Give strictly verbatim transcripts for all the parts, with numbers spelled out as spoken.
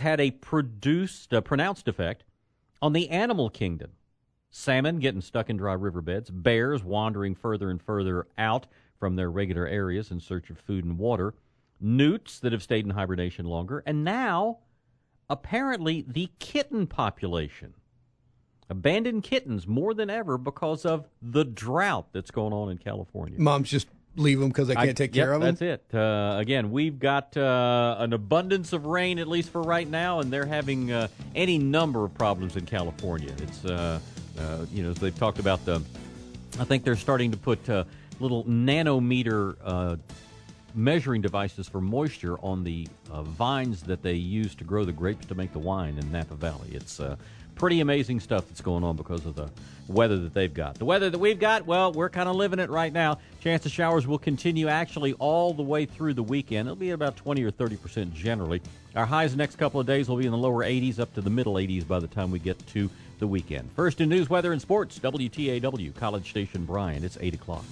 had a produced, a pronounced effect on the animal kingdom. Salmon getting stuck in dry riverbeds, bears wandering further and further out from their regular areas in search of food and water, newts that have stayed in hibernation longer, and now, apparently, the kitten population. Abandoned kittens more than ever because of the drought that's going on in California. Moms just leave them because they can't I, take yep, care of them? That's it. Uh, again, we've got uh, an abundance of rain, at least for right now, and they're having uh, any number of problems in California. It's, uh, uh, you know, they've talked about the, I think they're starting to put uh, little nanometer uh, measuring devices for moisture on the uh, vines that they use to grow the grapes to make the wine in Napa Valley. It's uh, pretty amazing stuff that's going on because of the weather that they've got. The weather that we've got, well, we're kind of living it right now. Chance of showers will continue actually all the way through the weekend. It'll be about twenty or thirty percent generally. Our highs the next couple of days will be in the lower eighties up to the middle eighties by the time we get to the weekend. First in news, weather, and sports, W T A W, College Station Bryan. It's eight o'clock.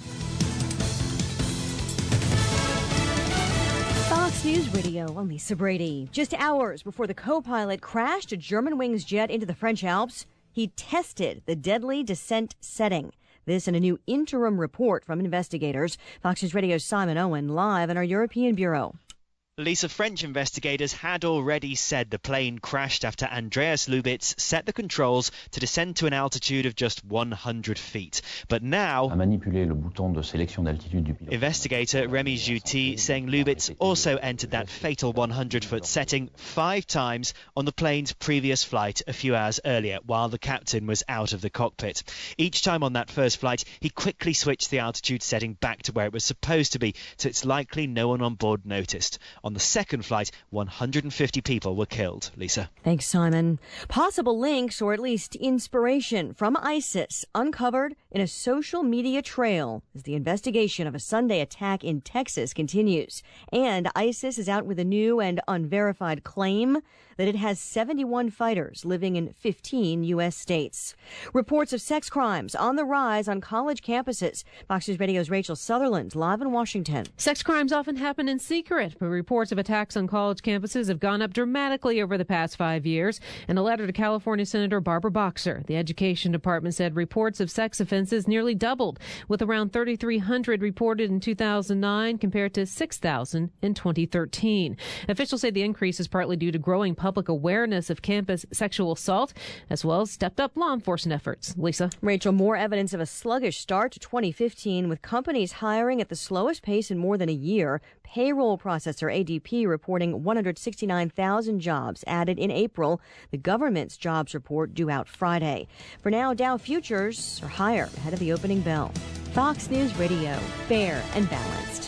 Fox News Radio, I'm Lisa Brady. Just hours before the co-pilot crashed a Germanwings jet into the French Alps, he tested the deadly descent setting. This in a new interim report from investigators. Fox News Radio's Simon Owen live in our European Bureau. Lisa, French investigators had already said the plane crashed after Andreas Lubitz set the controls to descend to an altitude of just one hundred feet. But now, investigator Remy Jouty saying Lubitz also entered that fatal one hundred foot setting five times on the plane's previous flight a few hours earlier while the captain was out of the cockpit. Each time on that first flight, he quickly switched the altitude setting back to where it was supposed to be, so it's likely no one on board noticed. On the second flight, one hundred fifty people were killed. Lisa. Thanks, Simon. Possible links, or at least inspiration, from ISIS uncovered in a social media trail as the investigation of a Sunday attack in Texas continues. And ISIS is out with a new and unverified claim that it has seventy-one fighters living in fifteen U S states. Reports of sex crimes on the rise on college campuses. Fox News Radio's Rachel Sutherland live in Washington. Sex crimes often happen in secret, but reports of attacks on college campuses have gone up dramatically over the past five years. In a letter to California Senator Barbara Boxer, the Education Department said reports of sex offenses nearly doubled, with around thirty-three hundred reported in two thousand nine compared to six thousand in twenty thirteen. Officials say the increase is partly due to growing public public awareness of campus sexual assault, as well as stepped-up law enforcement efforts. Lisa. Rachel, more evidence of a sluggish start to twenty fifteen, with companies hiring at the slowest pace in more than a year. Payroll processor A D P reporting one hundred sixty-nine thousand jobs added in April. The government's jobs report due out Friday. For now, Dow futures are higher ahead of the opening bell. Fox News Radio, fair and balanced.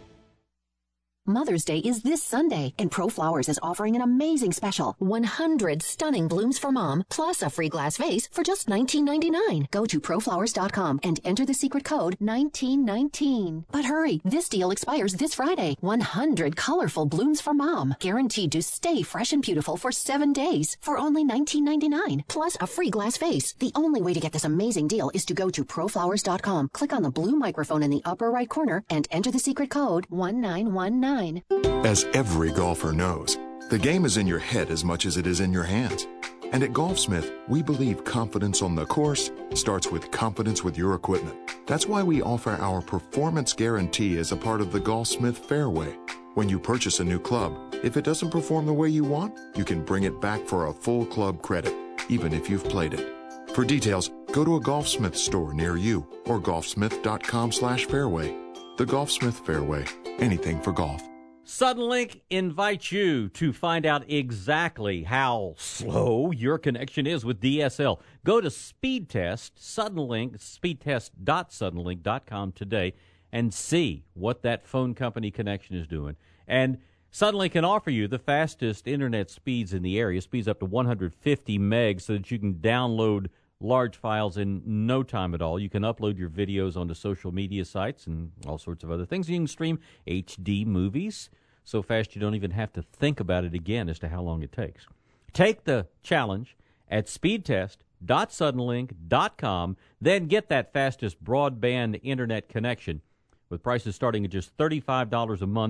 Mother's Day is this Sunday, and ProFlowers is offering an amazing special. one hundred stunning blooms for mom, plus a free glass vase for just nineteen ninety-nine. Go to proflowers dot com and enter the secret code nineteen nineteen. But hurry, this deal expires this Friday. one hundred colorful blooms for mom, guaranteed to stay fresh and beautiful for seven days for only nineteen ninety-nine, plus a free glass vase. The only way to get this amazing deal is to go to proflowers dot com, click on the blue microphone in the upper right corner, and enter the secret code one nine one nine. As every golfer knows, the game is in your head as much as it is in your hands. And at Golfsmith, we believe confidence on the course starts with confidence with your equipment. That's why we offer our performance guarantee as a part of the Golfsmith Fairway. When you purchase a new club, if it doesn't perform the way you want, you can bring it back for a full club credit, even if you've played it. For details, go to a Golfsmith store near you or golfsmith dot com slash fairway. The Golfsmith Fairway. Anything for golf. Suddenlink invites you to find out exactly how slow your connection is with D S L. Go to Speedtest, Suddenlink, speedtest dot suddenlink dot com today and see what that phone company connection is doing. And Suddenlink can offer you the fastest internet speeds in the area, speeds up to one hundred fifty megs, so that you can download large files in no time at all. You can upload your videos onto social media sites and all sorts of other things. You can stream H D movies so fast you don't even have to think about it again as to how long it takes. Take the challenge at speedtest dot suddenlink dot com, then get that fastest broadband internet connection with prices starting at just thirty-five dollars a month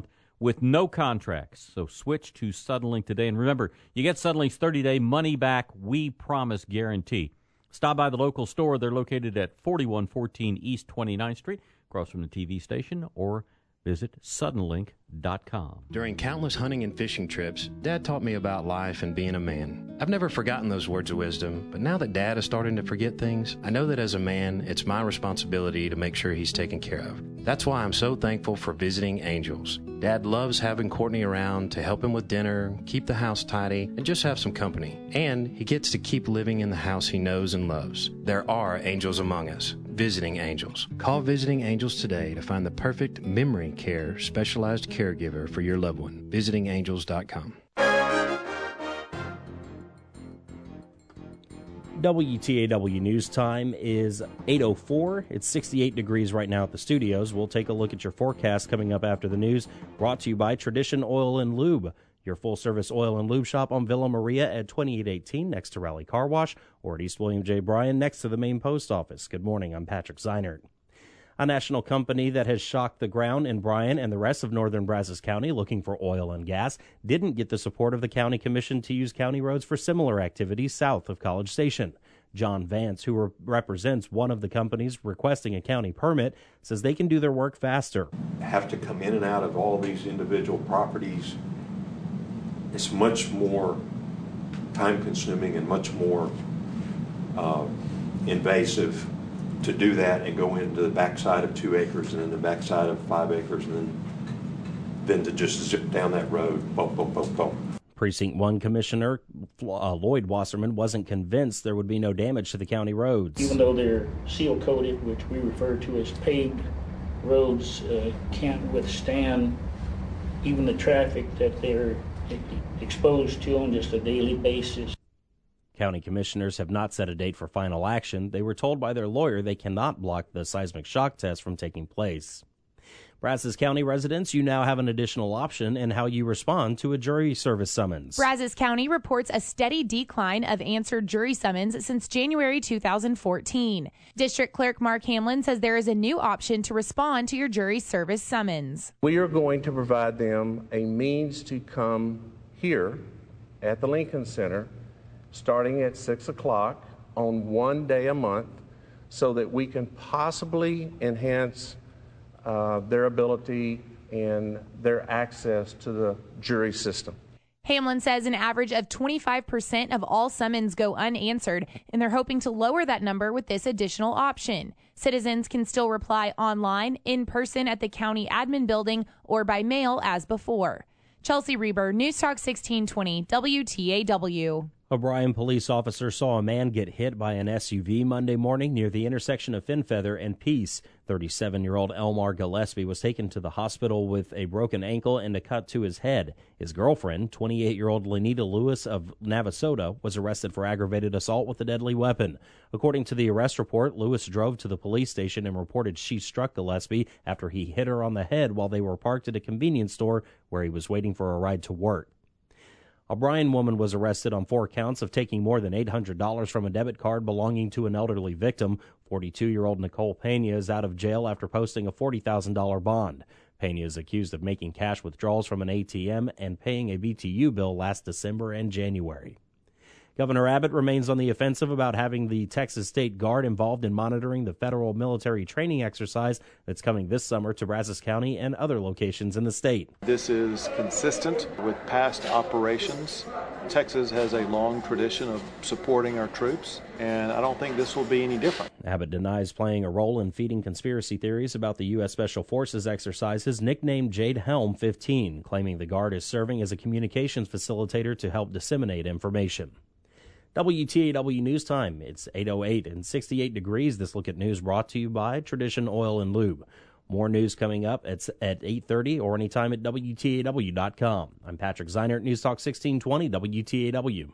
with no contracts. So switch to Suddenlink today. And remember, you get Suddenlink's thirty-day money-back, we promise guarantee. Stop by the local store. They're located at forty-one fourteen East twenty-ninth Street, across from the T V station, or visit suddenlink dot com. During countless hunting and fishing trips, Dad taught me about life and being a man. I've never forgotten those words of wisdom, but now that Dad is starting to forget things, I know that as a man, it's my responsibility to make sure he's taken care of. That's why I'm so thankful for Visiting Angels. Dad loves having Courtney around to help him with dinner, keep the house tidy, and just have some company. And he gets to keep living in the house he knows and loves. There are angels among us. Visiting Angels. Call Visiting Angels today to find the perfect memory care specialized caregiver for your loved one. visiting angels dot com. W T A W News Time is eight oh four. It's sixty-eight degrees right now at the studios. We'll take a look at your forecast coming up after the news. Brought to you by Tradition Oil and Lube, your full-service oil and lube shop on Villa Maria at twenty-eight eighteen next to Raleigh Car Wash, or at East William J. Bryan next to the main post office. Good morning. I'm Patrick Zeinert. A national company that has shocked the ground in Bryan and the rest of northern Brazos County looking for oil and gas didn't get the support of the county commission to use county roads for similar activities south of College Station. John Vance, who re- represents one of the companies requesting a county permit, says they can do their work faster. Have to come in and out of all these individual properties. It's much more time-consuming and much more uh, invasive to do that and go into the backside of two acres and then the backside of five acres and then, then to just zip down that road. Boom, boom, boom, boom. Precinct one Commissioner uh, Lloyd Wasserman wasn't convinced there would be no damage to the county roads. Even though they're seal-coated, which we refer to as paved roads, uh, can't withstand even the traffic that they're exposed to on just a daily basis. County commissioners have not set a date for final action. They were told by their lawyer they cannot block the seismic shock test from taking place. Brazos County residents, you now have an additional option in how you respond to a jury service summons. Brazos County reports a steady decline of answered jury summons since January two thousand fourteen. District Clerk Mark Hamlin says there is a new option to respond to your jury service summons. We are going to provide them a means to come here at the Lincoln Center starting at six o'clock on one day a month so that we can possibly enhance uh, their ability and their access to the jury system. Hamlin says an average of twenty-five percent of all summons go unanswered, and they're hoping to lower that number with this additional option. Citizens can still reply online, in person at the county admin building, or by mail as before. Chelsea Reber, News Talk sixteen twenty, W T A W. A Bryan police officer saw a man get hit by an S U V Monday morning near the intersection of Finfeather and Peace. thirty-seven-year-old Elmar Gillespie was taken to the hospital with a broken ankle and a cut to his head. His girlfriend, twenty-eight-year-old Lenita Lewis of Navasota, was arrested for aggravated assault with a deadly weapon. According to the arrest report, Lewis drove to the police station and reported she struck Gillespie after he hit her on the head while they were parked at a convenience store where he was waiting for a ride to work. A Bryan woman was arrested on four counts of taking more than eight hundred dollars from a debit card belonging to an elderly victim. forty-two-year-old Nicole Pena is out of jail after posting a forty thousand dollars bond. Pena is accused of making cash withdrawals from an A T M and paying a B T U bill last December and January. Governor Abbott remains on the offensive about having the Texas State Guard involved in monitoring the federal military training exercise that's coming this summer to Brazos County and other locations in the state. This is consistent with past operations. Texas has a long tradition of supporting our troops, and I don't think this will be any different. Abbott denies playing a role in feeding conspiracy theories about the U S. Special Forces exercises nicknamed Jade Helm fifteen, claiming the Guard is serving as a communications facilitator to help disseminate information. W T A W News Time. It's eight oh eight and sixty-eight degrees. This look at news brought to you by Tradition Oil and Lube. More news coming up at, at eight thirty or anytime at W T A W dot com. I'm Patrick Zeinert, News Talk sixteen twenty W T A W.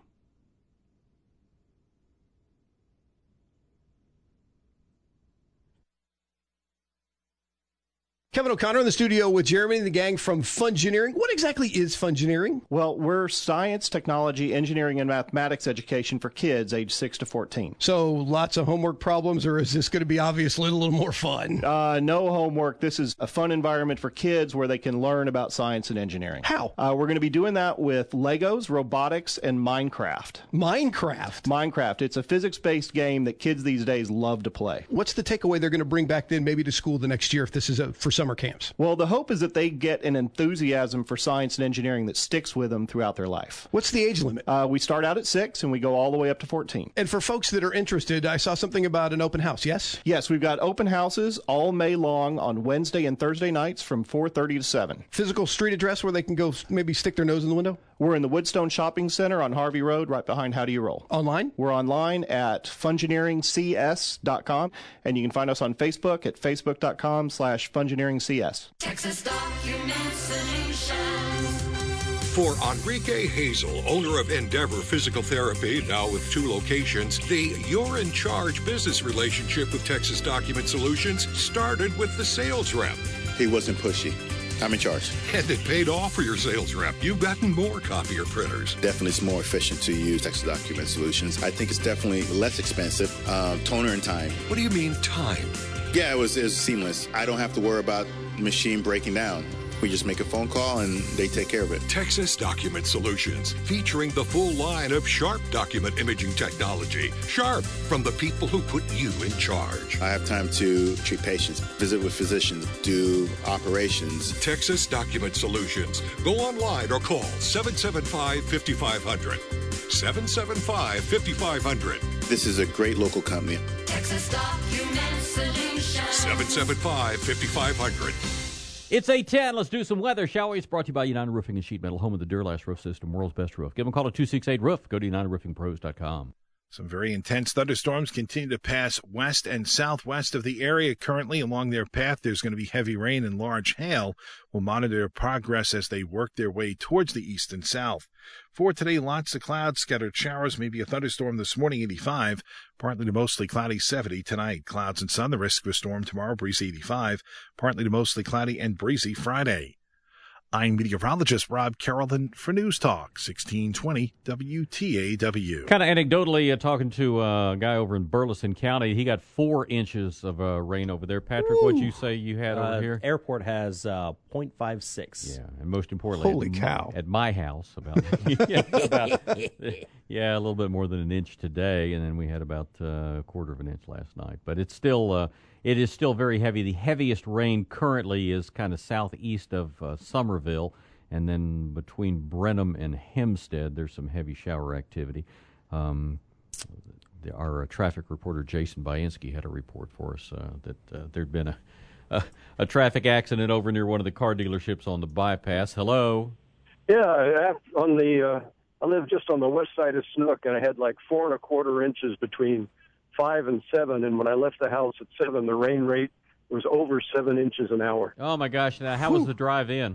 Kevin O'Connor in the studio with Jeremy and the gang from Fungineering. What exactly is Fungineering? Well, we're science, technology, engineering, and mathematics education for kids age six to fourteen. So lots of homework problems, or is this going to be obviously a little more fun? Uh, no homework. This is a fun environment for kids where they can learn about science and engineering. How? Uh, we're going to be doing that with Legos, robotics, and Minecraft. Minecraft? Minecraft. It's a physics-based game that kids these days love to play. What's the takeaway they're going to bring back then maybe to school the next year if this is a, for summer camps? Well, the hope is that they get an enthusiasm for science and engineering that sticks with them throughout their life. What's the age limit? Uh, we start out at six and we go all the way up to fourteen. And for folks that are interested, I saw something about an open house, yes? Yes, we've got open houses all May long on Wednesday and Thursday nights from four thirty to seven. Physical street address where they can go maybe stick their nose in the window? We're in the Woodstone Shopping Center on Harvey Road, right behind How Do You Roll. Online? We're online at fungineering c s dot com, and you can find us on Facebook at facebook.com slash fungineeringcs. Texas Document Solutions. For Enrique Hazel, owner of Endeavor Physical Therapy, now with two locations, the You're in Charge business relationship with Texas Document Solutions started with the sales rep. He wasn't pushy. I'm in charge. And it paid off for your sales rep. You've gotten more copier printers. Definitely it's more efficient to use Texas Document Solutions. I think it's definitely less expensive. Uh, toner and time. What do you mean time? Yeah, it was, it was seamless. I don't have to worry about the machine breaking down. We just make a phone call and they take care of it. Texas Document Solutions, featuring the full line of Sharp document imaging technology. Sharp, from the people who put you in charge. I have time to treat patients, visit with physicians, do operations. Texas Document Solutions. Go online or call seven seven five, five five zero zero. seven seven five, five five zero zero. This is a great local company. Texas Document Solutions. seven seven five, five five zero zero. It's eight ten. Let's do some weather, shall we? It's brought to you by United Roofing and Sheet Metal, home of the Duralast Roof System, world's best roof. Give them a call at two six eight roof. Go to united roofing pros dot com. Some very intense thunderstorms continue to pass west and southwest of the area. Currently, along their path, there's going to be heavy rain and large hail. We'll monitor their progress as they work their way towards the east and south. For today, lots of clouds, scattered showers, maybe a thunderstorm this morning, eighty-five. Partly to mostly cloudy, seventy. Tonight, clouds and sun, the risk of a storm tomorrow, breezy, eighty-five. Partly to mostly cloudy and breezy Friday. I'm meteorologist Rob Carrollton for News Talk, sixteen twenty W T A W. Kind of anecdotally, uh, talking to uh, a guy over in Burleson County, he got four inches of uh, rain over there. Patrick, what'd you say you had uh, over here? Airport has uh, point five six. Yeah, and most importantly, holy at cow! My, at my house, about, yeah, about yeah, a little bit more than an inch today, and then we had about uh, a quarter of an inch last night. But it's still. Uh, It is still very heavy. The heaviest rain currently is kind of southeast of uh, Somerville, and then between Brenham and Hempstead, there's some heavy shower activity. Um, the, our uh, traffic reporter, Jason Bianski, had a report for us uh, that uh, there'd been a, a, a traffic accident over near one of the car dealerships on the bypass. Hello? Yeah, on the uh, I live just on the west side of Snook, and I had like four and a quarter inches between five and seven, and when I left the house at seven, the rain rate was over seven inches an hour. Oh my gosh! Now, how was the drive in?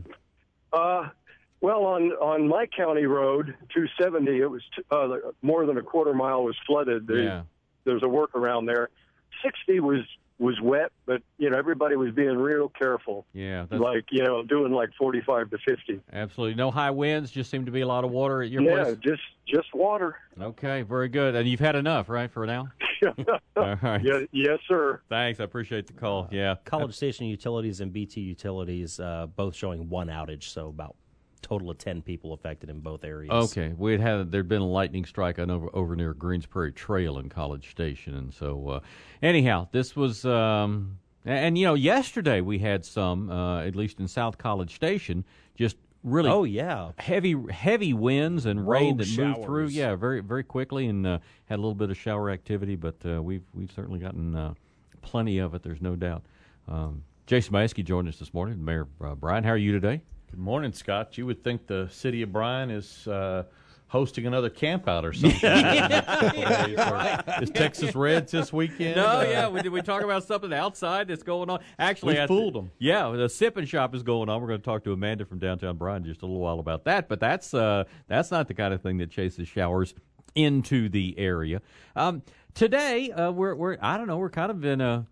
Uh, well, on on my county road, two seventy, it was t- uh, more than a quarter mile was flooded. There, yeah. There's a workaround there. sixty was was wet, but you know everybody was being real careful. Yeah, that's... like you know doing like forty-five to fifty. Absolutely, no high winds. Just seemed to be a lot of water at your yeah, place. Yeah, just just water. Okay, very good. And you've had enough, right, for now? All right. Yeah, yes, sir. Thanks. I appreciate the call. Yeah. College Station Utilities and B T Utilities uh, both showing one outage, so about total of ten people affected in both areas. Okay. We'd had there'd been a lightning strike on over, over near Greens Prairie Trail in College Station, and so uh, anyhow, this was um, and, and you know yesterday we had some uh, at least in South College Station just. Really, oh yeah, heavy heavy winds and Rogue rain that showers. moved through. Yeah, very very quickly, and uh, had a little bit of shower activity. But uh, we've we've certainly gotten uh, plenty of it. There's no doubt. Um, Jason Bianski joined us this morning. Mayor uh, Bryan, how are you today? Good morning, Scott. You would think the city of Bryan is uh, hosting another camp out or something. Yeah. Is Texas Reds this weekend? No, uh, yeah. We, did we talk about something outside that's going on? Actually, we I, fooled them. Yeah, the sip and shop is going on. We're going to talk to Amanda from downtown Bryan in just a little while about that. But that's uh, that's not the kind of thing that chases showers into the area. Um, today, uh, we're we're I don't know. We're kind of in a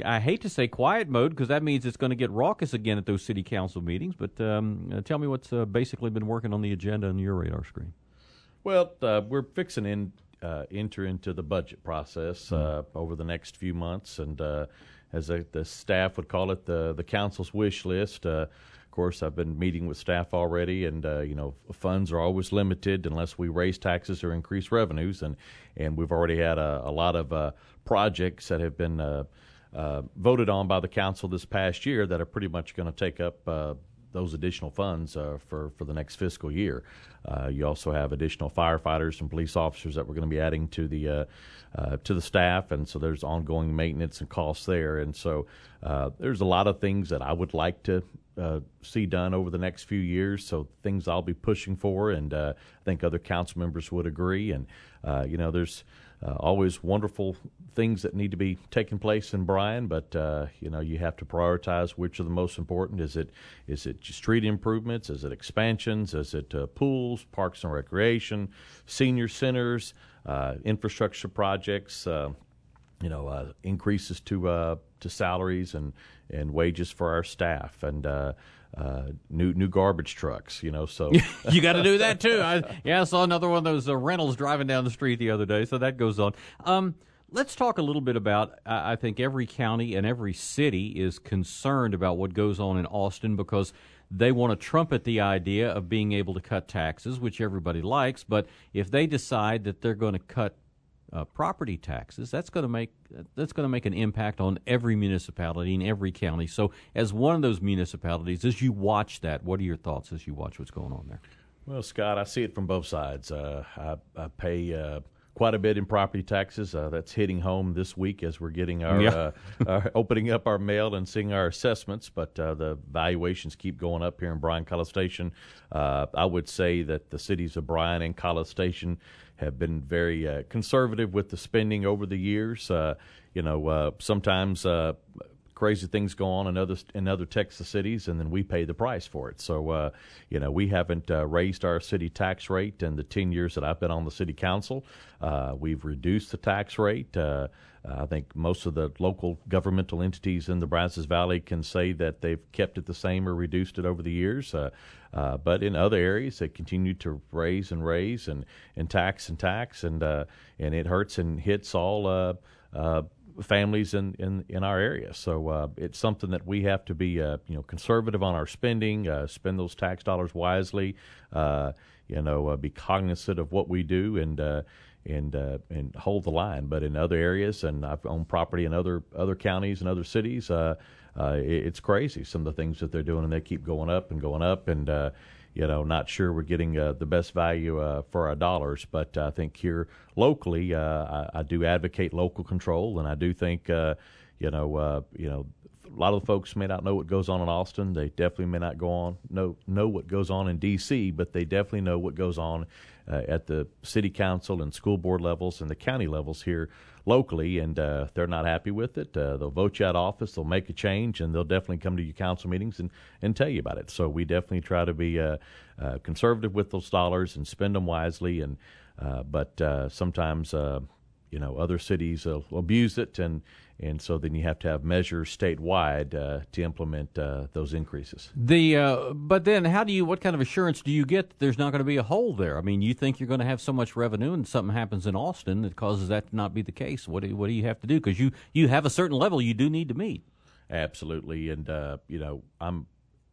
I hate to say quiet mode because that means it's going to get raucous again at those city council meetings. But um, uh, tell me what's uh, basically been working on the agenda on your radar screen. Well, uh, we're fixing in uh, enter into the budget process uh, over the next few months, and uh, as a, the staff would call it, the the council's wish list. Uh, Of course, I've been meeting with staff already, and uh, you know, funds are always limited unless we raise taxes or increase revenues, and and we've already had a, a lot of uh, projects that have been uh, uh, voted on by the council this past year that are pretty much going to take up uh, those additional funds uh, for for the next fiscal year. Uh, you also have additional firefighters and police officers that we're going to be adding to the uh, uh, to the staff, and so there's ongoing maintenance and costs there, and so uh, there's a lot of things that I would like to Uh, see done over the next few years, so things I'll be pushing for, and uh, I think other council members would agree. And uh, you know, there's uh, always wonderful things that need to be taking place in Bryan, but uh, you know, you have to prioritize which are the most important. Is it is it street improvements? Is it expansions? Is it uh, pools, parks and recreation, senior centers, uh, infrastructure projects? Uh, you know, uh, increases to uh, to salaries and, and wages for our staff, and uh, uh, new new garbage trucks. You know, so you got to do that too. I, yeah, I saw another one of those uh, rentals driving down the street the other day. So that goes on. Um, let's talk a little bit about. Uh, I think every county and every city is concerned about what goes on in Austin because they want to trumpet the idea of being able to cut taxes, which everybody likes. But if they decide that they're going to cut Uh, property taxes, that's going to make that's going to make an impact on every municipality in every county. So, as one of those municipalities, as you watch that, what are your thoughts as you watch what's going on there? Well, Scott, I see it from both sides. Uh, I, I pay uh, quite a bit in property taxes. Uh, that's hitting home this week as we're getting our, yeah. uh, our opening up our mail and seeing our assessments. But uh, the valuations keep going up here in Bryan, College Station. Uh, I would say that the cities of Bryan and College Station have been very uh, conservative with the spending over the years. Uh, you know, uh, sometimes uh, crazy things go on in other in other Texas cities, and then we pay the price for it. So, uh, you know, we haven't uh, raised our city tax rate in the ten years that I've been on the city council. Uh, we've reduced the tax rate. Uh, I think most of the local governmental entities in the Brazos Valley can say that they've kept it the same or reduced it over the years. Uh, uh, but in other areas, they continue to raise and raise and, and tax and tax, and uh, and it hurts and hits all uh, uh, families in, in, in our area. So uh, it's something that we have to be uh, you know conservative on our spending, uh, spend those tax dollars wisely, uh, you know, uh, be cognizant of what we do, and uh, and uh, and hold the line. But in other areas, and I've owned property in other other counties and other cities, uh, uh, it, it's crazy some of the things that they're doing, and they keep going up and going up, and uh, you know, not sure we're getting uh, the best value uh, for our dollars. But I think here locally, uh, I, I do advocate local control, and I do think uh, you know uh, you know. A lot of the folks may not know what goes on in Austin. They definitely may not go on know know what goes on in D C, but they definitely know what goes on uh, at the city council and school board levels and the county levels here locally. And uh, if they're not happy with it, uh, they'll vote you out of office. They'll make a change, and they'll definitely come to your council meetings and, and tell you about it. So we definitely try to be uh, uh, conservative with those dollars and spend them wisely. And uh, but uh, sometimes uh, you know other cities will abuse it, and And so then you have to have measures statewide uh, to implement uh, those increases. The uh, but then how do you? What kind of assurance do you get that there's not going to be a hole there? I mean, you think you're going to have so much revenue, and something happens in Austin that causes that to not be the case. What do what do you have to do? Because you you have a certain level you do need to meet. Absolutely, and uh, you know I'm.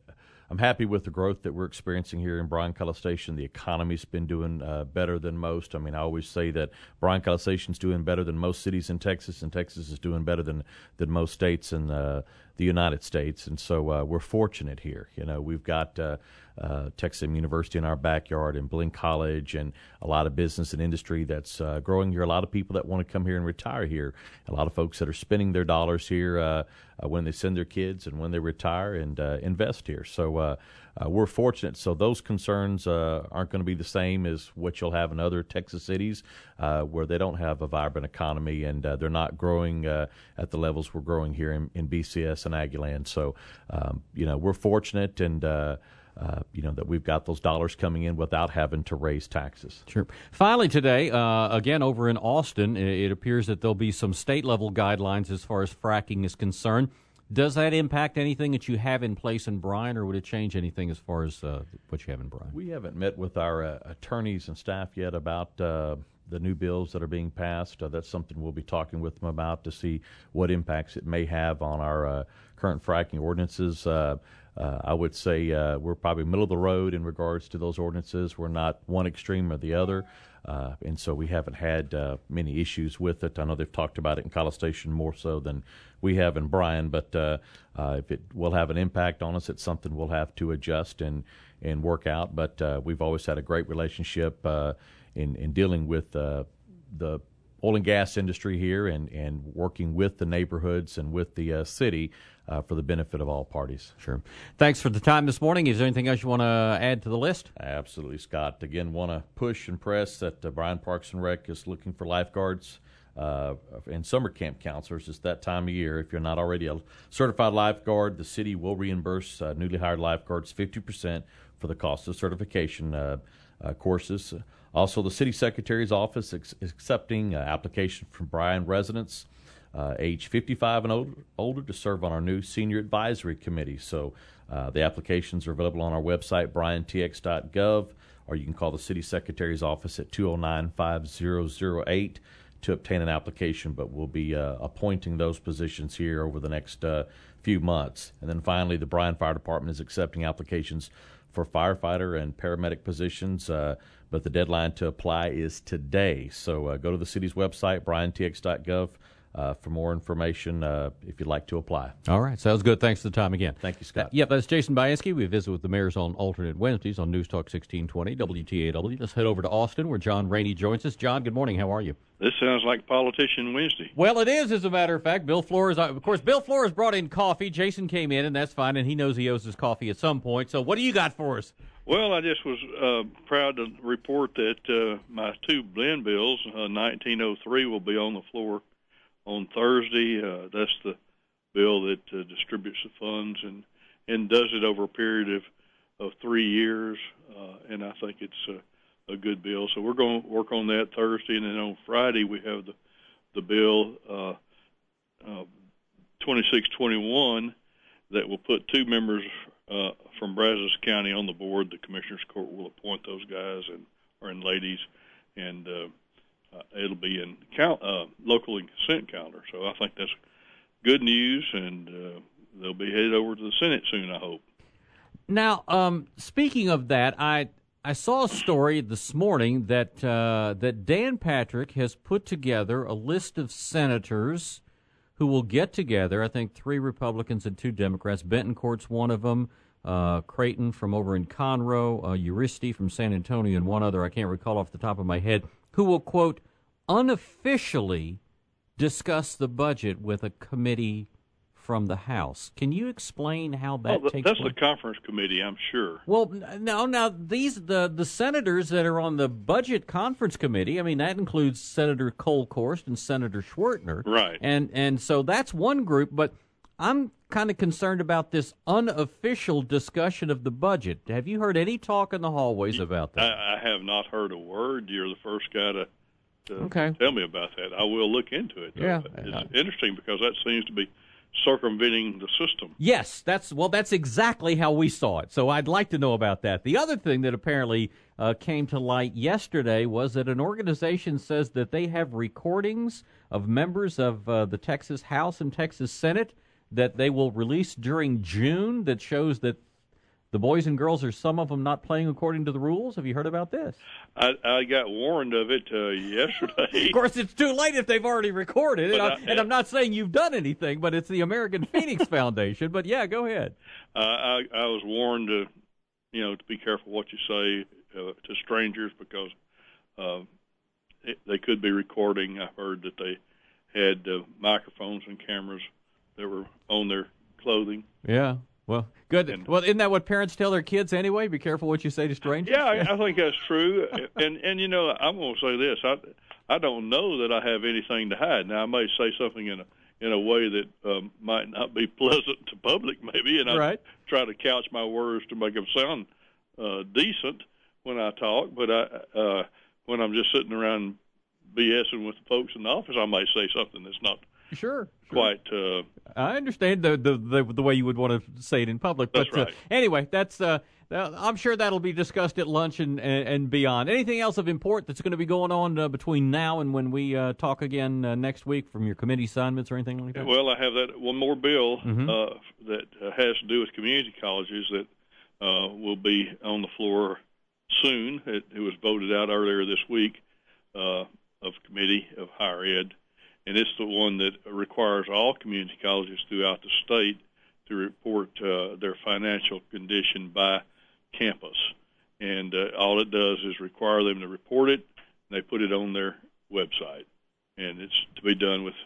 I'm happy with the growth that we're experiencing here in Bryan College Station. The economy's been doing uh, better than most. I mean, I always say that Bryan College Station's doing better than most cities in Texas, and Texas is doing better than, than most states in uh, the United States. And so uh, we're fortunate here. You know, we've got uh, uh, Texas A and M University in our backyard, and Blinn College, and a lot of business and industry that's uh, growing here. A lot of people that want to come here and retire here. A lot of folks that are spending their dollars here uh, uh, when they send their kids and when they retire and uh, invest here. So uh, uh, we're fortunate. So those concerns uh, aren't going to be the same as what you'll have in other Texas cities uh, where they don't have a vibrant economy, and uh, they're not growing uh, at the levels we're growing here in, in B C S and Aggieland. So, um, you know, we're fortunate, and uh, uh, you know, that we've got those dollars coming in without having to raise taxes. Sure. Finally today, uh, again over in Austin, it appears that there'll be some state-level guidelines as far as fracking is concerned. Does that impact anything that you have in place in Bryan, or would it change anything as far as uh, what you have in Bryan? We haven't met with our uh, attorneys and staff yet about uh, the new bills that are being passed. Uh, that's something we'll be talking with them about to see what impacts it may have on our uh, current fracking ordinances. Uh, uh, I would say uh, we're probably middle of the road in regards to those ordinances. We're not one extreme or the other. Uh, and so we haven't had uh, many issues with it. I know they've talked about it in College Station more so than we have in Bryan, but uh, uh, if it will have an impact on us, it's something we'll have to adjust and, and work out. But uh, we've always had a great relationship uh, in, in dealing with uh, the oil and gas industry here and, and working with the neighborhoods and with the uh, city uh, for the benefit of all parties. Sure. Thanks for the time this morning. Is there anything else you want to add to the list? Absolutely, Scott. Again, want to push and press that uh, Bryan Parks and Rec is looking for lifeguards uh, and summer camp counselors. It's that time of year. If you're not already a certified lifeguard, the city will reimburse uh, newly hired lifeguards fifty percent for the cost of certification uh, uh, courses. Also, the city secretary's office is accepting uh, applications from Bryan residents uh, age fifty-five and older, older to serve on our new senior advisory committee. So uh, the applications are available on our website, bryan t x dot gov, or you can call the city secretary's office at two oh nine, five oh oh eight to obtain an application, but we'll be uh, appointing those positions here over the next uh, few months. And then finally, the Bryan Fire Department is accepting applications for firefighter and paramedic positions, uh, but the deadline to apply is today. So uh, go to the city's website, bryan t x dot gov, uh, for more information uh, if you'd like to apply. All right. Sounds good. Thanks for the time again. Thank you, Scott. Uh, yep, that's Jason Bainski. We visit with the mayors on alternate Wednesdays on News Talk sixteen twenty W T A W. Let's head over to Austin where John Rainey joins us. John, good morning. How are you? This sounds like Politician Wednesday. Well, it is, as a matter of fact. Bill Flores, of course, Bill Flores brought in coffee. Jason came in, and that's fine, and he knows he owes his coffee at some point. So what do you got for us? Well, I just was uh, proud to report that uh, my two blend bills, uh, nineteen oh three, will be on the floor on Thursday. Uh, that's the bill that uh, distributes the funds and, and does it over a period of, of three years, uh, and I think it's uh, a good bill. So we're going to work on that Thursday, and then on Friday we have the the bill uh, uh, twenty-six twenty-one that will put two members uh, from Brazos County on the board. The Commissioners Court will appoint those guys and or and ladies, and uh, uh, it'll be in count, uh, local and consent calendar. So I think that's good news, and uh, they'll be headed over to the Senate soon, I hope. Now, um, speaking of that, I I saw a story this morning that uh, that Dan Patrick has put together a list of senators who will get together. I think three Republicans and two Democrats. Bentoncourt's one of them. Uh, Creighton from over in Conroe, uh, Uristi from San Antonio, and one other I can't recall off the top of my head, who will, quote, unofficially discuss the budget with a committee from the House. Can you explain how that oh, the, takes that's place? the conference committee, I'm sure. Well, now, now these the the senators that are on the budget conference committee. I mean, that includes Senator Kolkhorst and Senator Schwertner, right? And and so that's one group. But I'm kind of concerned about this unofficial discussion of the budget. Have you heard any talk in the hallways about that? I, I have not heard a word. You're the first guy to, to okay. tell me about that. I will look into it. Though. Yeah, it's interesting because that seems to be circumventing the system. Yes, that's well, that's exactly how we saw it. So I'd like to know about that. The other thing that apparently uh, came to light yesterday was that an organization says that they have recordings of members of uh, the Texas House and Texas Senate that they will release during June that shows that the boys and girls are, some of them, not playing according to the rules. Have you heard about this? I, I got warned of it uh, yesterday. Of course, it's too late if they've already recorded it. I, and I'm not saying you've done anything, but it's the American Phoenix Foundation. But, yeah, go ahead. Uh, I, I was warned to, you know, to be careful what you say uh, to strangers because uh, it, they could be recording. I heard that they had uh, microphones and cameras that were on their clothing. Yeah. Well, good. And, well, isn't that what parents tell their kids anyway? Be careful what you say to strangers. Yeah, I, I think that's true. and and you know, I'm going to say this: I I don't know that I have anything to hide. Now, I may say something in a in a way that um, might not be pleasant to public, maybe, and I right. try to couch my words to make them sound uh, decent when I talk. But I, uh, when I'm just sitting around BSing with the folks in the office, I might say something that's not sure, quite. Uh, I understand the, the the the way you would want to say it in public. But That's right. uh, anyway, that's. Uh, Uh, I'm sure that'll be discussed at lunch and, and, and beyond. Anything else of import that's going to be going on uh, between now and when we uh, talk again uh, next week from your committee assignments or anything like that? Well, I have that one more bill Mhm. uh, that uh, has to do with community colleges that uh, will be on the floor soon. It, it was voted out earlier this week uh, of Committee of Higher Ed, and it's the one that requires all community colleges throughout the state to report uh, their financial condition by campus, and uh, all it does is require them to report it, and they put it on their website, and it's to be done with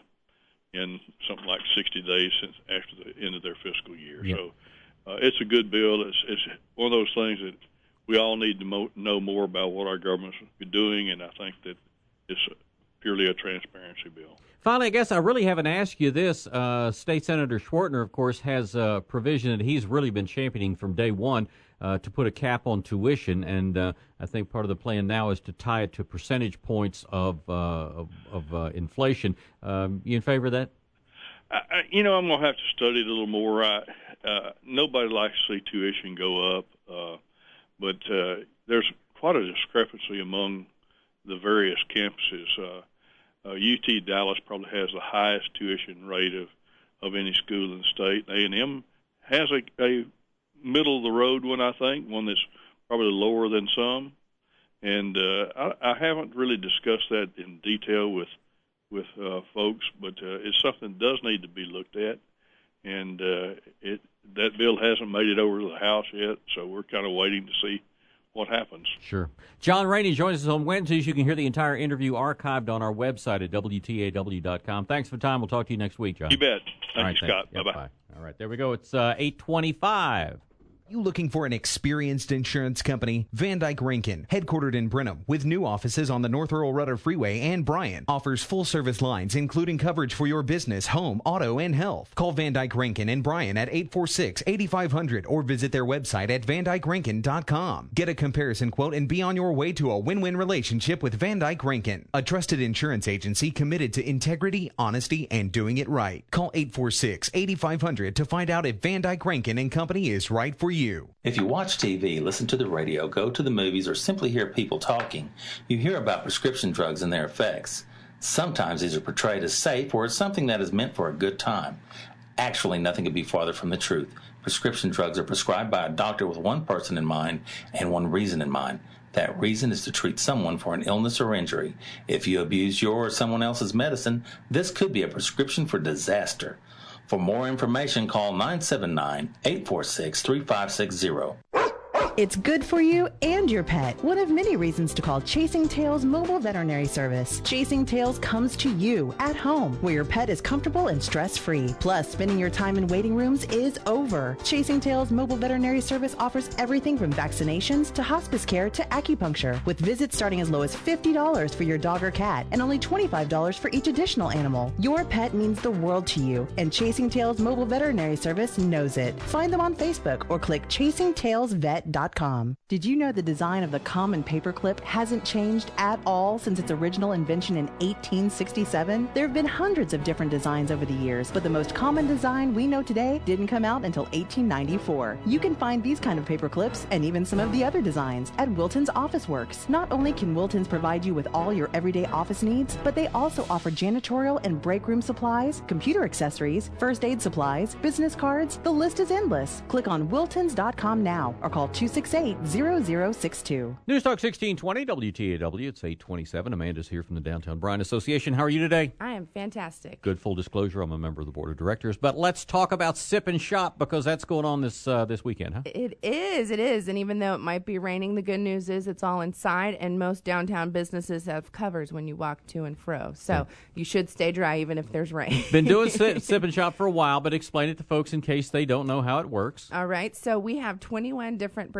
in something like sixty days since after the end of their fiscal year. Yep. So uh, it's a good bill. It's, it's one of those things that we all need to mo- know more about what our government's doing, and I think that it's purely a transparency bill. Finally, I guess I really haven't asked you this. Uh, State Senator Schwartner, of course, has a provision that he's really been championing from day one uh, to put a cap on tuition, and uh, I think part of the plan now is to tie it to percentage points of uh, of, of uh, inflation. Um, you in favor of that? I, I, you know, I'm going to have to study it a little more. I, uh, nobody likes to see tuition go up, uh, but uh, there's quite a discrepancy among the various campuses. Uh, Uh, U T Dallas probably has the highest tuition rate of, of any school in the state. A and M has a, a middle-of-the-road one, I think, one that's probably lower than some. And uh, I, I haven't really discussed that in detail with with uh, folks, but uh, it's something that does need to be looked at. And uh, it that bill hasn't made it over to the House yet, so we're kind of waiting to see what happens. Sure. John Rainey joins us on Wednesdays. You can hear the entire interview archived on our website at W T A W dot com. Thanks for the time. We'll talk to you next week, John. You bet. Thank All right, you, Scott. Yep, Bye-bye. bye. All right, there we go. It's uh, eight twenty-five. You looking for an experienced insurance company? Van Dyke Rankin, headquartered in Brenham, with new offices on the North Earl Rudder Freeway and Bryan, offers full-service lines, including coverage for your business, home, auto, and health. Call Van Dyke Rankin and Bryan at eight four six, eight five zero zero or visit their website at van dyke rankin dot com. Get a comparison quote and be on your way to a win-win relationship with Van Dyke Rankin, a trusted insurance agency committed to integrity, honesty, and doing it right. Call eight four six, eight five zero zero to find out if Van Dyke Rankin and Company is right for you. If you watch T V, listen to the radio, go to the movies, or simply hear people talking, you hear about prescription drugs and their effects. Sometimes these are portrayed as safe or as something that is meant for a good time. Actually, nothing could be farther from the truth. Prescription drugs are prescribed by a doctor with one person in mind and one reason in mind. That reason is to treat someone for an illness or injury. If you abuse your or someone else's medicine, this could be a prescription for disaster. For more information, call nine seven nine, eight four six, three five six zero. It's good for you and your pet. One of many reasons to call Chasing Tails Mobile Veterinary Service. Chasing Tails comes to you at home, where your pet is comfortable and stress-free. Plus, spending your time in waiting rooms is over. Chasing Tails Mobile Veterinary Service offers everything from vaccinations to hospice care to acupuncture, with visits starting as low as fifty dollars for your dog or cat and only twenty-five dollars for each additional animal. Your pet means the world to you, and Chasing Tails Mobile Veterinary Service knows it. Find them on Facebook or click chasing tails vet dot com. Did you know the design of the common paperclip hasn't changed at all since its original invention in eighteen sixty-seven? There have been hundreds of different designs over the years, but the most common design we know today didn't come out until eighteen ninety-four. You can find these kind of paperclips and even some of the other designs at Wilton's Office Works. Not only can Wilton's provide you with all your everyday office needs, but they also offer janitorial and break room supplies, computer accessories, first aid supplies, business cards. The list is endless. Click on wiltons dot com now or call two six eight, zero zero six two. News Talk sixteen twenty W T A W. It's eight twenty-seven. Amanda's here from the Downtown Bryan Association. How are you today? I am fantastic. Good. Full disclosure, I'm a member of the board of directors. But let's talk about Sip and Shop, because that's going on this uh, this weekend, huh? It is. It is. And even though it might be raining, the good news is it's all inside, and most downtown businesses have covers when you walk to and fro. So yeah. You should stay dry even if there's rain. Been doing Sip, Sip and Shop for a while, but explain it to folks in case they don't know how it works. All right. So we have twenty-one different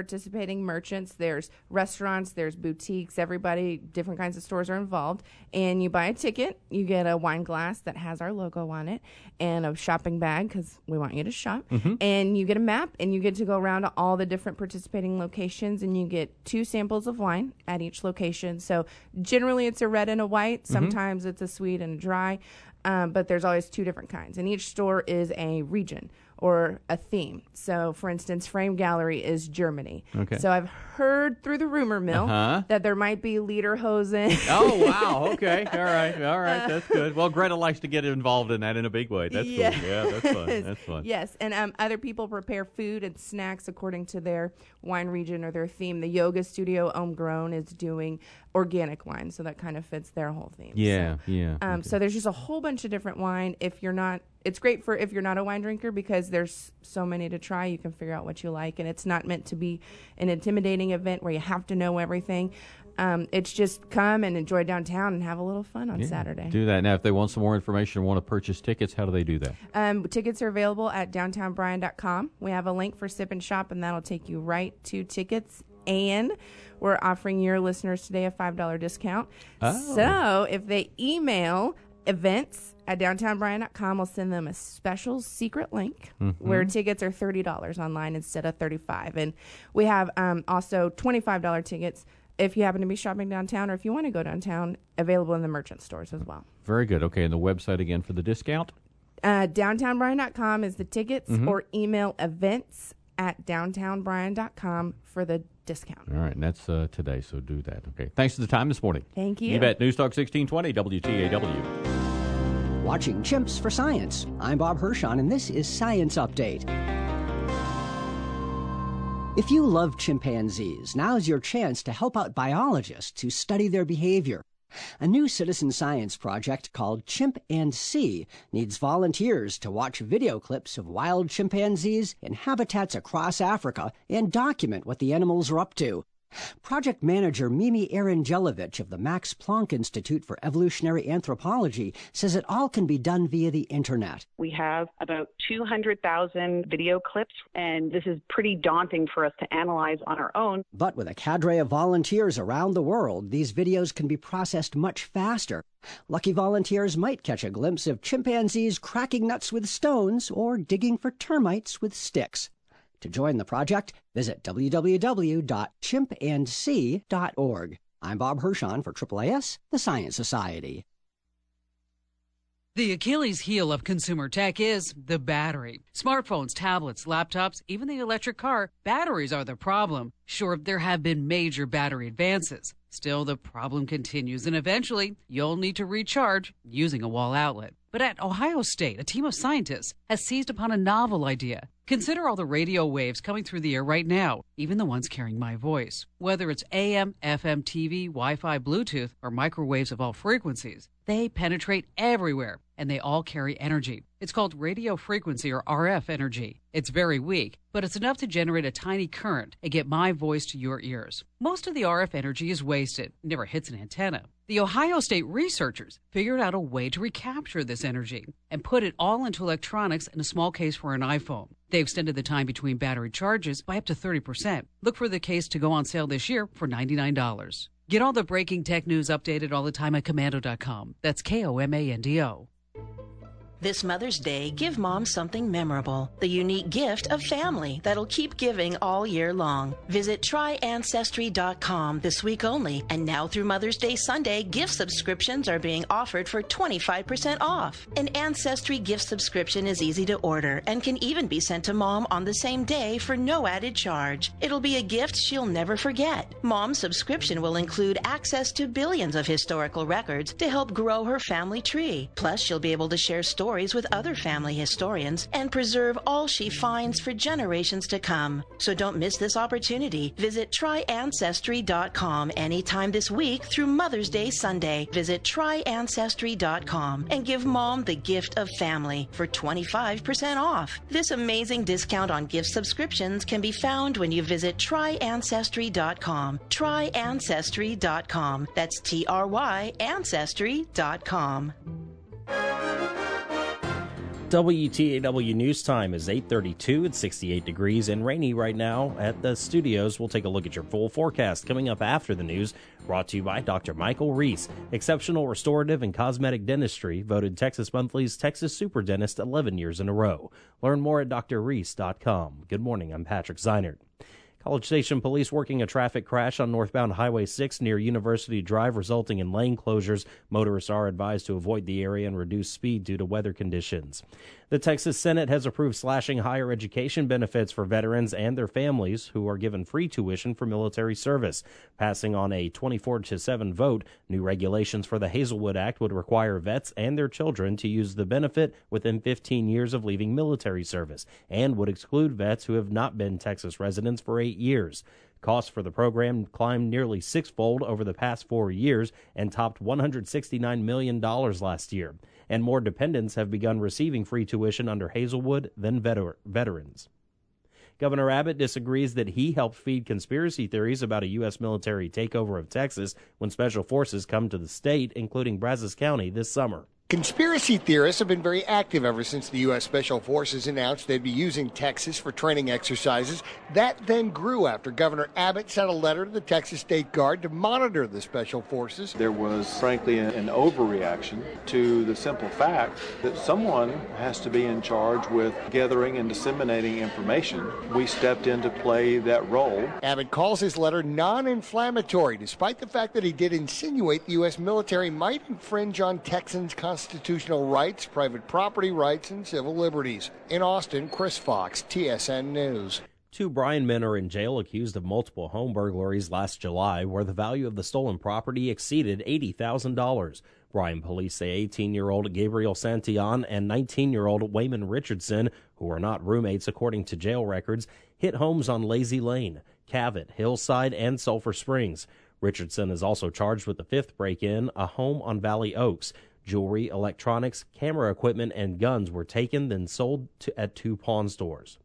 participating merchants. There's restaurants, there's boutiques, everybody, different kinds of stores are involved. And you buy a ticket, you get a wine glass that has our logo on it, and a shopping bag because we want you to shop. Mhm. And you get a map, and you get to go around to all the different participating locations, and you get two samples of wine at each location. So generally it's a red and a white. Sometimes it's a sweet and a dry. Um, but there's always two different kinds. And each store is a region or a theme. So, for instance, Frame Gallery is Germany. Okay. So I've heard through the rumor mill Uh-huh. that there might be Lederhosen. Oh, wow. Okay. All right. All right. That's good. Well, Greta likes to get involved in that in a big way. That's Yeah. cool. Yeah, that's fun. That's fun. Yes, and um, other people prepare food and snacks according to their wine region or their theme. The yoga studio Homegrown is doing organic wine, so that kind of fits their whole theme. Yeah, so, yeah. Um, okay. So there's just a whole bunch of different wine. If you're not, it's great for if you're not a wine drinker because there's so many to try. You can figure out what you like, and it's not meant to be an intimidating event where you have to know everything. Um, it's just come and enjoy downtown and have a little fun on Yeah, Saturday. Do that. Now, if they want some more information or want to purchase tickets, how do they do that? Um, tickets are available at downtown bryan dot com. We have a link for Sip and Shop, and that'll take you right to tickets. And we're offering your listeners today a five dollars discount. Oh. So if they email events at downtown bryan dot com, we'll send them a special secret link Mhm. where tickets are thirty dollars online instead of thirty-five dollars. And we have um, also twenty-five dollars tickets if you happen to be shopping downtown or if you want to go downtown, available in the merchant stores as well. Very good. Okay, and the website again for the discount? Uh, downtown bryan dot com is the tickets, Mhm. or email events at downtown bryan dot com for the discount. All right, and that's uh, today, so do that. Okay. Thanks for the time this morning. Thank you. You bet. News Talk sixteen twenty, W T A W. Watching Chimps for Science. I'm Bob Hershon, and this is Science Update. If you love chimpanzees, now's your chance to help out biologists who study their behavior. A new citizen science project called Chimp and See needs volunteers to watch video clips of wild chimpanzees in habitats across Africa and document what the animals are up to. Project manager Mimi Arangelovich of the Max Planck Institute for Evolutionary Anthropology says it all can be done via the internet. We have about two hundred thousand video clips, and this is pretty daunting for us to analyze on our own. But with a cadre of volunteers around the world, these videos can be processed much faster. Lucky volunteers might catch a glimpse of chimpanzees cracking nuts with stones or digging for termites with sticks. To join the project, visit w w w dot chimp and see dot org. I'm Bob Hershon for A A A S, the Science Society. The Achilles heel of consumer tech is the battery. Smartphones, tablets, laptops, even the electric car, batteries are the problem. Sure, there have been major battery advances. Still, the problem continues, and eventually, you'll need to recharge using a wall outlet. But at Ohio State, a team of scientists has seized upon a novel idea. Consider all the radio waves coming through the air right now, even the ones carrying my voice. Whether it's A M, F M, T V, Wi-Fi, Bluetooth, or microwaves of all frequencies, they penetrate everywhere, and they all carry energy. It's called radio frequency, or R F energy. It's very weak, but it's enough to generate a tiny current and get my voice to your ears. Most of the R F energy is wasted, never hits an antenna. The Ohio State researchers figured out a way to recapture this energy and put it all into electronics in a small case for an iPhone. They extended the time between battery charges by up to thirty percent. Look for the case to go on sale this year for ninety-nine dollars. Get all the breaking tech news updated all the time at komando dot com. That's K O M A N D O. This Mother's Day, give Mom something memorable. The unique gift of family that'll keep giving all year long. Visit try ancestry dot com this week only. And now through Mother's Day Sunday, gift subscriptions are being offered for twenty-five percent off. An Ancestry gift subscription is easy to order and can even be sent to Mom on the same day for no added charge. It'll be a gift she'll never forget. Mom's subscription will include access to billions of historical records to help grow her family tree. Plus, she'll be able to share stories with other family historians and preserve all she finds for generations to come. So don't miss this opportunity. Visit try ancestry dot com anytime this week through Mother's Day Sunday. Visit try ancestry dot com and give Mom the gift of family for twenty-five percent off. This amazing discount on gift subscriptions can be found when you visit try ancestry dot com. try ancestry dot com. That's T R Y ancestry dot com. W T A W News Time is eight thirty-two. It's sixty-eight degrees and rainy right now at the studios. We'll take a look at your full forecast coming up after the news. Brought to you by Doctor Michael Reese, Exceptional Restorative and Cosmetic Dentistry, voted Texas Monthly's Texas Super Dentist eleven years in a row. Learn more at d r reese dot com. Good morning, I'm Patrick Zeinert. College Station police working a traffic crash on northbound Highway six near University Drive, resulting in lane closures. Motorists are advised to avoid the area and reduce speed due to weather conditions. The Texas Senate has approved slashing higher education benefits for veterans and their families who are given free tuition for military service. Passing on a twenty-four to seven vote, new regulations for the Hazelwood Act would require vets and their children to use the benefit within fifteen years of leaving military service, and would exclude vets who have not been Texas residents for eight years. Costs for the program climbed nearly sixfold over the past four years and topped one hundred sixty-nine million dollars last year. And more dependents have begun receiving free tuition under Hazelwood than veter- veterans. Governor Abbott disagrees that he helped feed conspiracy theories about a U S military takeover of Texas when special forces come to the state, including Brazos County, this summer. Conspiracy theorists have been very active ever since the U S Special Forces announced they'd be using Texas for training exercises. That then grew after Governor Abbott sent a letter to the Texas State Guard to monitor the Special Forces. There was, frankly, an overreaction to the simple fact that someone has to be in charge with gathering and disseminating information. We stepped in to play that role. Abbott calls his letter non-inflammatory, despite the fact that he did insinuate the U S military might infringe on Texans' constitutional rights, private property rights, and civil liberties. In Austin, Chris Fox, T S N News. Two Bryan men are in jail accused of multiple home burglaries last July, where the value of the stolen property exceeded eighty thousand dollars. Bryan police say eighteen-year-old Gabriel Santillan and nineteen-year-old Wayman Richardson, who are not roommates according to jail records, hit homes on Lazy Lane, Cavett, Hillside, and Sulphur Springs. Richardson is also charged with the fifth break-in, a home on Valley Oaks. Jewelry, electronics, camera equipment, and guns were taken, then sold to, at two pawn stores.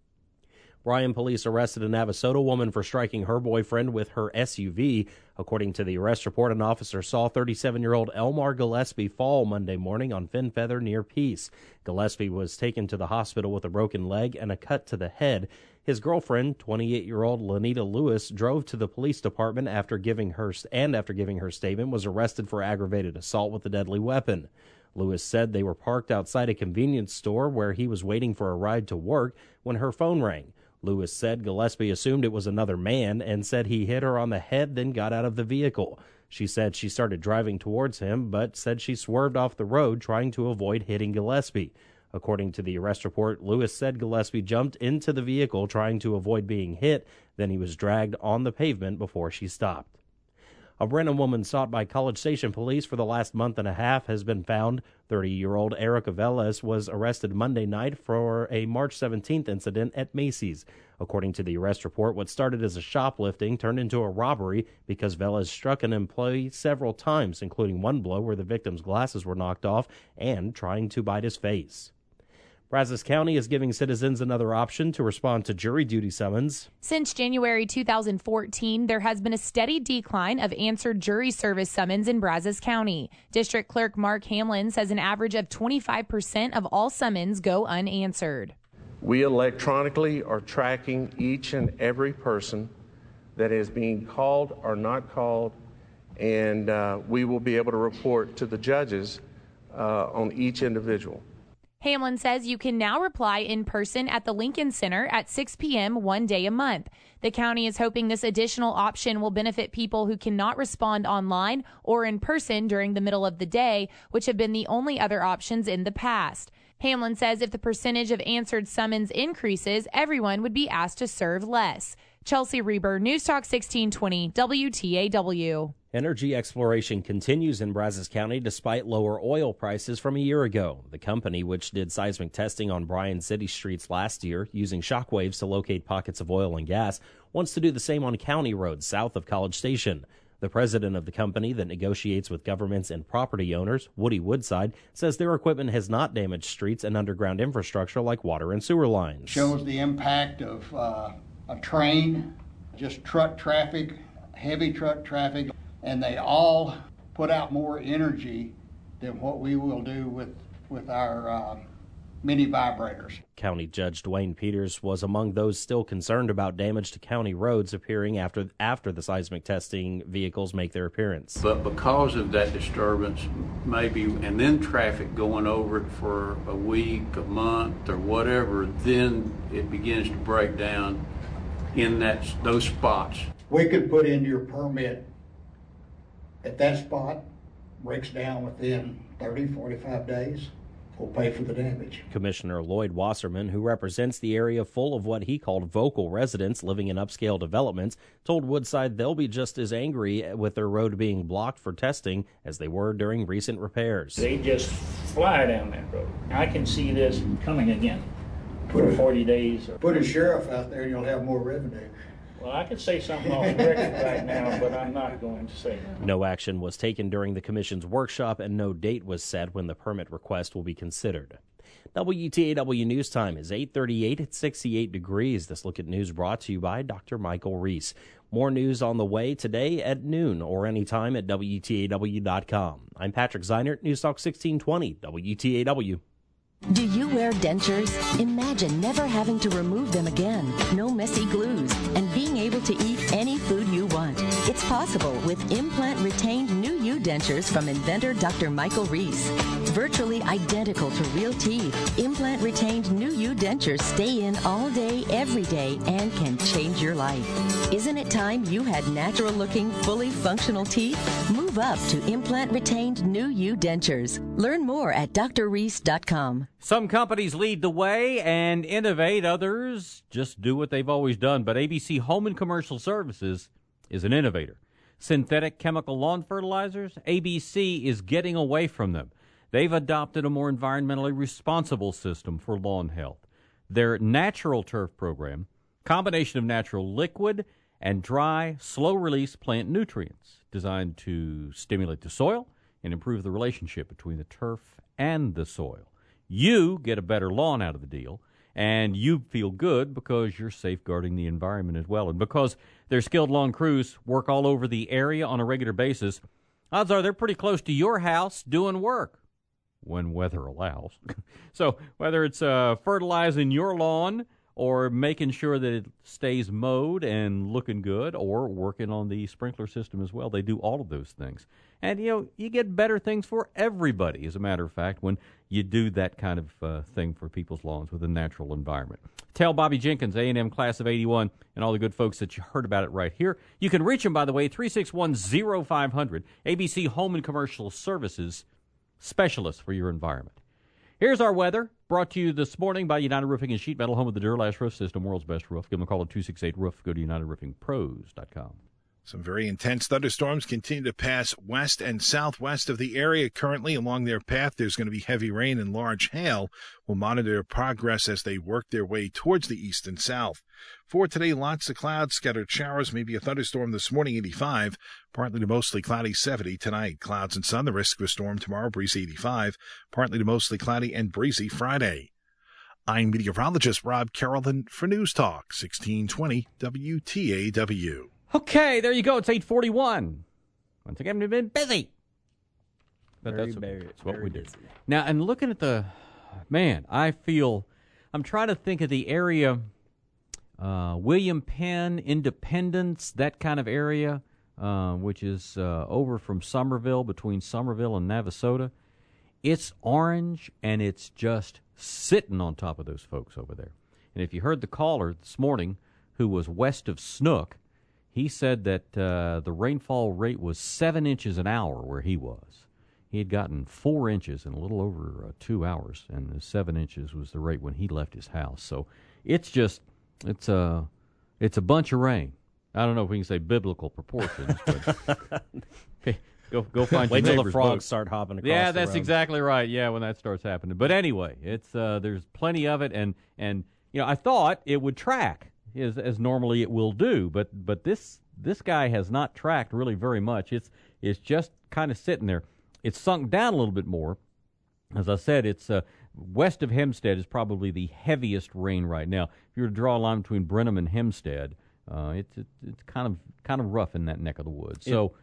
Bryan police arrested a Navasota woman for striking her boyfriend with her S U V. According to the arrest report, an officer saw thirty-seven-year-old Elmar Gillespie fall Monday morning on Finfeather near Peace. Gillespie was taken to the hospital with a broken leg and a cut to the head. His girlfriend, twenty-eight-year-old Lanita Lewis, drove to the police department after giving her and after giving her statement was arrested for aggravated assault with a deadly weapon. Lewis said they were parked outside a convenience store where he was waiting for a ride to work when her phone rang. Lewis said Gillespie assumed it was another man and said he hit her on the head, then got out of the vehicle. She said she started driving towards him, but said she swerved off the road trying to avoid hitting Gillespie. According to the arrest report, Lewis said Gillespie jumped into the vehicle trying to avoid being hit, then he was dragged on the pavement before she stopped. A Brenham woman sought by College Station police for the last month and a half has been found. thirty-year-old Erica Velez was arrested Monday night for a March seventeenth incident at Macy's. According to the arrest report, what started as a shoplifting turned into a robbery because Velez struck an employee several times, including one blow where the victim's glasses were knocked off and trying to bite his face. Brazos County is giving citizens another option to respond to jury duty summons. Since January two thousand fourteen, there has been a steady decline of answered jury service summons in Brazos County. District Clerk Mark Hamlin says an average of twenty-five percent of all summons go unanswered. We electronically are tracking each and every person that is being called or not called, and uh, we will be able to report to the judges uh, on each individual. Hamlin says you can now reply in person at the Lincoln Center at six p.m. one day a month. The county is hoping this additional option will benefit people who cannot respond online or in person during the middle of the day, which have been the only other options in the past. Hamlin says if the percentage of answered summons increases, everyone would be asked to serve less. Chelsea Reber, News Talk sixteen twenty, W T A W. Energy exploration continues in Brazos County despite lower oil prices from a year ago. The company, which did seismic testing on Bryan City streets last year using shockwaves to locate pockets of oil and gas, wants to do the same on county roads south of College Station. The president of the company that negotiates with governments and property owners, Woody Woodside, says their equipment has not damaged streets and underground infrastructure like water and sewer lines. Shows the impact of uh, a train, just truck traffic, heavy truck traffic, and they all put out more energy than what we will do with with our uh, mini vibrators. County Judge Dwayne Peters was among those still concerned about damage to county roads appearing after after the seismic testing vehicles make their appearance. But because of that disturbance, maybe, and then traffic going over it for a week, a month, or whatever, then it begins to break down in that those spots. We could put in your permit at that spot, breaks down within thirty, forty-five days. We'll pay for the damage. Commissioner Lloyd Wasserman, who represents the area full of what he called vocal residents living in upscale developments, told Woodside they'll be just as angry with their road being blocked for testing as they were during recent repairs. They just fly down that road. I can see this coming again for forty days. Or... Put a sheriff out there and you'll have more revenue. Well, I could say something off the record right now, but I'm not going to say that. No action was taken during the commission's workshop, and no date was set when the permit request will be considered. W T A W News Time is eight thirty-eight at sixty-eight degrees. This look at news brought to you by Doctor Michael Reese. More news on the way today at noon or anytime at W T A W dot com. I'm Patrick Zeinert, News Talk sixteen twenty, W T A W. Do you wear dentures? Imagine never having to remove them again. No messy glues. And being able to eat any food you want. It's possible with implant-retained New You dentures from inventor Doctor Michael Reese. Virtually identical to real teeth, implant-retained New You dentures stay in all day, every day, and can change your life. Isn't it time you had natural-looking, fully functional teeth? Move up to implant-retained New You dentures. Learn more at D R reese dot com. Some companies lead the way and innovate. Others just do what they've always done. But A B C Home and Commercial Services is an innovator. Synthetic chemical lawn fertilizers, A B C is getting away from them. They've adopted a more environmentally responsible system for lawn health. Their natural turf program, combination of natural liquid and dry, slow-release plant nutrients designed to stimulate the soil and improve the relationship between the turf and the soil. You get a better lawn out of the deal, and you feel good because you're safeguarding the environment as well. And because their skilled lawn crews work all over the area on a regular basis, odds are they're pretty close to your house doing work when weather allows. So whether it's uh, fertilizing your lawn or making sure that it stays mowed and looking good, or working on the sprinkler system as well, they do all of those things. And, you know, you get better things for everybody, as a matter of fact, when you do that kind of uh, thing for people's lawns with a natural environment. Tell Bobby Jenkins, A and M class of eighty-one, and all the good folks that you heard about it right here. You can reach him, by the way, three six one, oh five hundred, A B C Home and Commercial Services, specialist for your environment. Here's our weather, brought to you this morning by United Roofing and Sheet Metal, home of the Duralast Roof System, world's best roof. Give them a call at two six eight roof. Go to united roofing pros dot com. Some very intense thunderstorms continue to pass west and southwest of the area. Currently, along their path, there's going to be heavy rain and large hail. We'll monitor their progress as they work their way towards the east and south. For today, lots of clouds, scattered showers, maybe a thunderstorm this morning, eighty-five. Partly to mostly cloudy, seventy. Tonight, clouds and sun, the risk of a storm tomorrow, breezy, eighty-five. Partly to mostly cloudy and breezy Friday. I'm meteorologist Rob Carrollton for News Talk sixteen twenty W T A W. Okay, there you go. It's eight forty-one. Once again, we've been busy. But Very, that's, very, that's what very we do. busy. Now, and looking at the, man, I feel, I'm trying to think of the area, uh, William Penn, Independence, that kind of area, uh, which is uh, over from Somerville, between Somerville and Navasota. It's orange, and it's just sitting on top of those folks over there. And if you heard the caller this morning, who was west of Snook, he said that uh, the rainfall rate was seven inches an hour where he was. He had gotten four inches in a little over uh, two hours, and the seven inches was the rate when he left his house. So it's just, it's a, it's a bunch of rain. I don't know if we can say biblical proportions, but okay, go go find Wait your till the neighbor's frogs boat. start hopping across Yeah, the that's road. exactly right. Yeah, when that starts happening. But anyway, it's uh, there's plenty of it, and and you know I thought it would track as as normally it will do, but but this this guy has not tracked really very much. It's it's just kind of sitting there. It's sunk down a little bit more. As I said, it's uh, west of Hempstead is probably the heaviest rain right now. If you were to draw a line between Brenham and Hempstead, uh, it's it, it's kind of kind of rough in that neck of the woods. So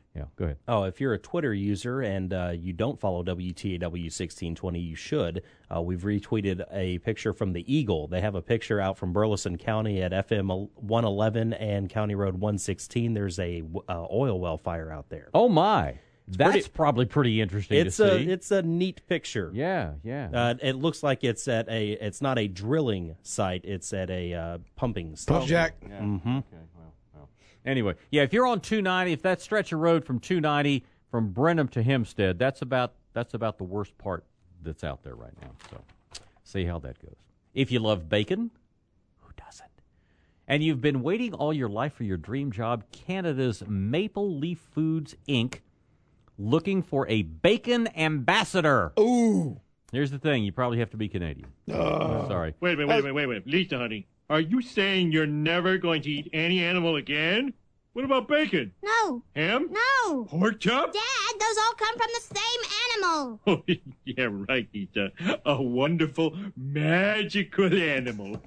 Yeah, go ahead. Oh, if you're a Twitter user and uh, you don't follow W T A W sixteen twenty, you should. Uh, we've retweeted a picture from the Eagle. They have a picture out from Burleson County at F M one eleven and County Road one sixteen. There's a uh, oil well fire out there. Oh, my. It's That's pretty, probably pretty interesting it's to a, see. It's a neat picture. Yeah, yeah. Uh, it looks like it's at a. It's not a drilling site. It's at a uh, pumping site. Pump jack. Yeah. Mm-hmm. Okay, well, well. Anyway, yeah, if you're on two ninety, if that stretch of road from two ninety from Brenham to Hempstead, that's about that's about the worst part that's out there right now. So see how that goes. If you love bacon, who doesn't? And you've been waiting all your life for your dream job, Canada's Maple Leaf Foods, Incorporated, looking for a bacon ambassador. Ooh. Here's the thing. You probably have to be Canadian. Uh, Sorry. Wait a minute, wait a minute, wait a minute. Lisa, honey, are you saying you're never going to eat any animal again? What about bacon? No. Ham? No. Pork chop? Dad, those all come from the same animal. Oh, yeah, right, Lisa. A wonderful, magical animal.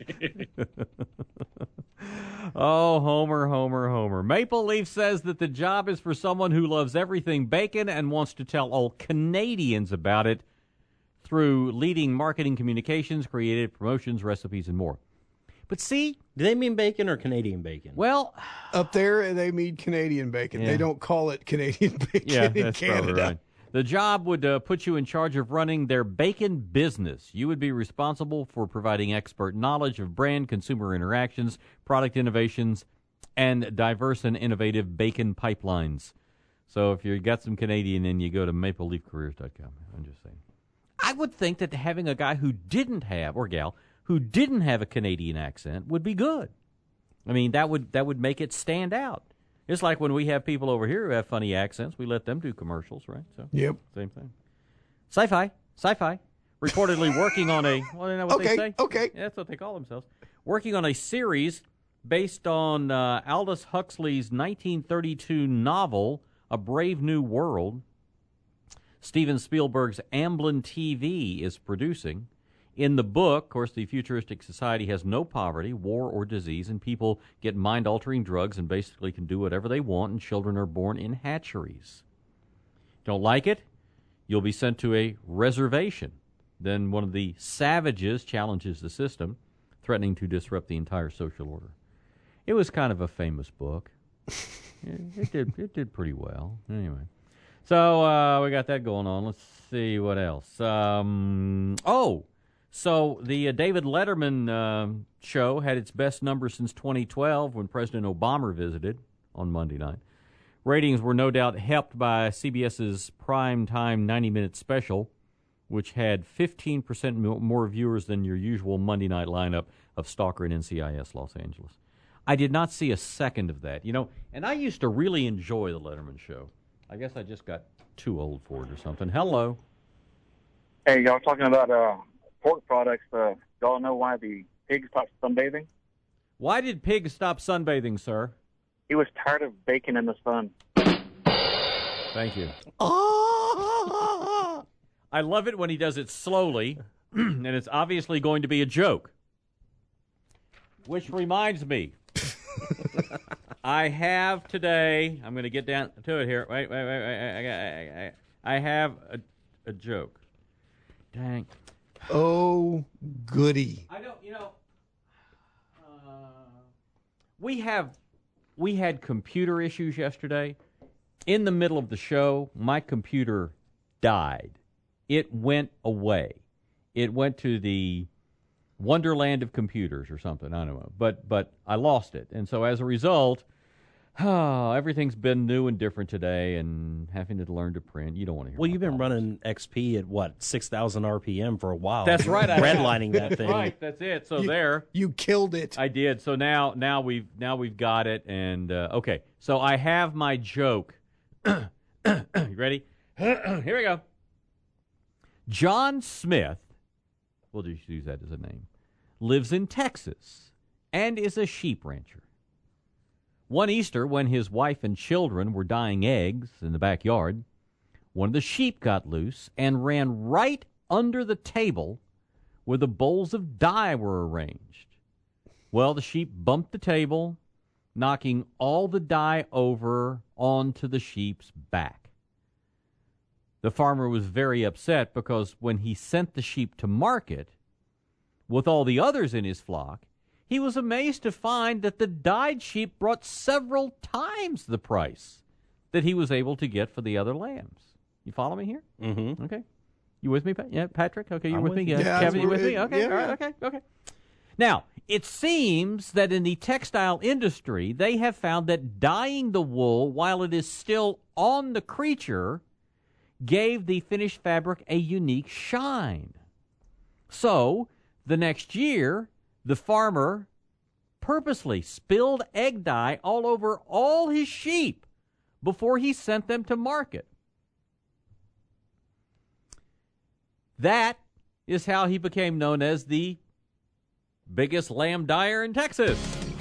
Oh, Homer, Homer, Homer. Maple Leaf says that the job is for someone who loves everything bacon and wants to tell all Canadians about it through leading marketing communications, creative promotions, recipes, and more. But see... Do they mean bacon or Canadian bacon? Well... Up there, they mean Canadian bacon. Yeah. They don't call it Canadian bacon yeah, in that's Canada. probably right. The job would uh, put you in charge of running their bacon business. You would be responsible for providing expert knowledge of brand, consumer interactions, product innovations, and diverse and innovative bacon pipelines. So if you got some Canadian in, you go to maple leaf careers dot com. I'm just saying. I would think that having a guy who didn't have, or gal, who didn't have a Canadian accent would be good. I mean, that would that would make it stand out. It's like when we have people over here who have funny accents, we let them do commercials, right? So Yep. Same thing. Sci-fi, sci-fi, reportedly working on a, well, you know what Okay, they say? okay. Yeah, that's what they call themselves. Working on a series based on uh, Aldous Huxley's nineteen thirty-two novel, A Brave New World. Steven Spielberg's Amblin T V is producing. In the book, of course, the futuristic society has no poverty, war, or disease, and people get mind-altering drugs and basically can do whatever they want, and children are born in hatcheries. Don't like it? You'll be sent to a reservation. Then one of the savages challenges the system, threatening to disrupt the entire social order. It was kind of a famous book. it, it did it did pretty well. Anyway. So uh, we got that going on. Let's see what else. Um, oh! So the uh, David Letterman uh, show had its best number since twenty twelve when President Obama visited on Monday night. Ratings were no doubt helped by CBS's primetime ninety-minute special, which had fifteen percent more viewers than your usual Monday night lineup of Stalker and N C I S Los Angeles. I did not see a second of that, you know, and I used to really enjoy the Letterman show. I guess I just got too old for it or something. Hello. Hey, y'all talking about uh, pork products. Uh, y'all know why the pig stopped sunbathing? Why did pigs stop sunbathing, sir? He was tired of baking in the sun. Thank you. I love it when he does it slowly, and it's obviously going to be a joke. Which reminds me, I have today, I'm going to get down to it here. Wait, wait, wait, wait. I, I, I, I have a, a joke. Dang. Oh, goody. I don't, you know, uh, we have, we had computer issues yesterday. In the middle of the show, my computer died. It went away. It went to the Wonderland of computers or something. I don't know. But but I lost it. And so as a result, oh, everything's been new and different today and having to learn to print. You don't want to hear Well, you've been problems. running X P at, what, six thousand R P M for a while. That's right. I Redlining that thing. Right, that's it. So You- there. You killed it. I did. So now now we've now we've got it. And, uh, okay. So I have my joke. You ready? Here we go. John Smith, we'll just use that as a name, lives in Texas and is a sheep rancher. One Easter, when his wife and children were dyeing eggs in the backyard, one of the sheep got loose and ran right under the table where the bowls of dye were arranged. Well, the sheep bumped the table, knocking all the dye over onto the sheep's back. The farmer was very upset because when he sent the sheep to market with all the others in his flock, he was amazed to find that the dyed sheep brought several times the price that he was able to get for the other lambs. You follow me here? Mm-hmm. Okay. You with me, yeah, Patrick? Okay, you're I'm with, with me? you. Yeah. Yeah, Kevin, you with it- me? Okay, yeah, all right, yeah. okay, okay. Now, it seems that in the textile industry, they have found that dyeing the wool while it is still on the creature gave the finished fabric a unique shine. So, the next year, the farmer purposely spilled egg dye all over all his sheep before he sent them to market. That is how he became known as the biggest lamb dyer in Texas.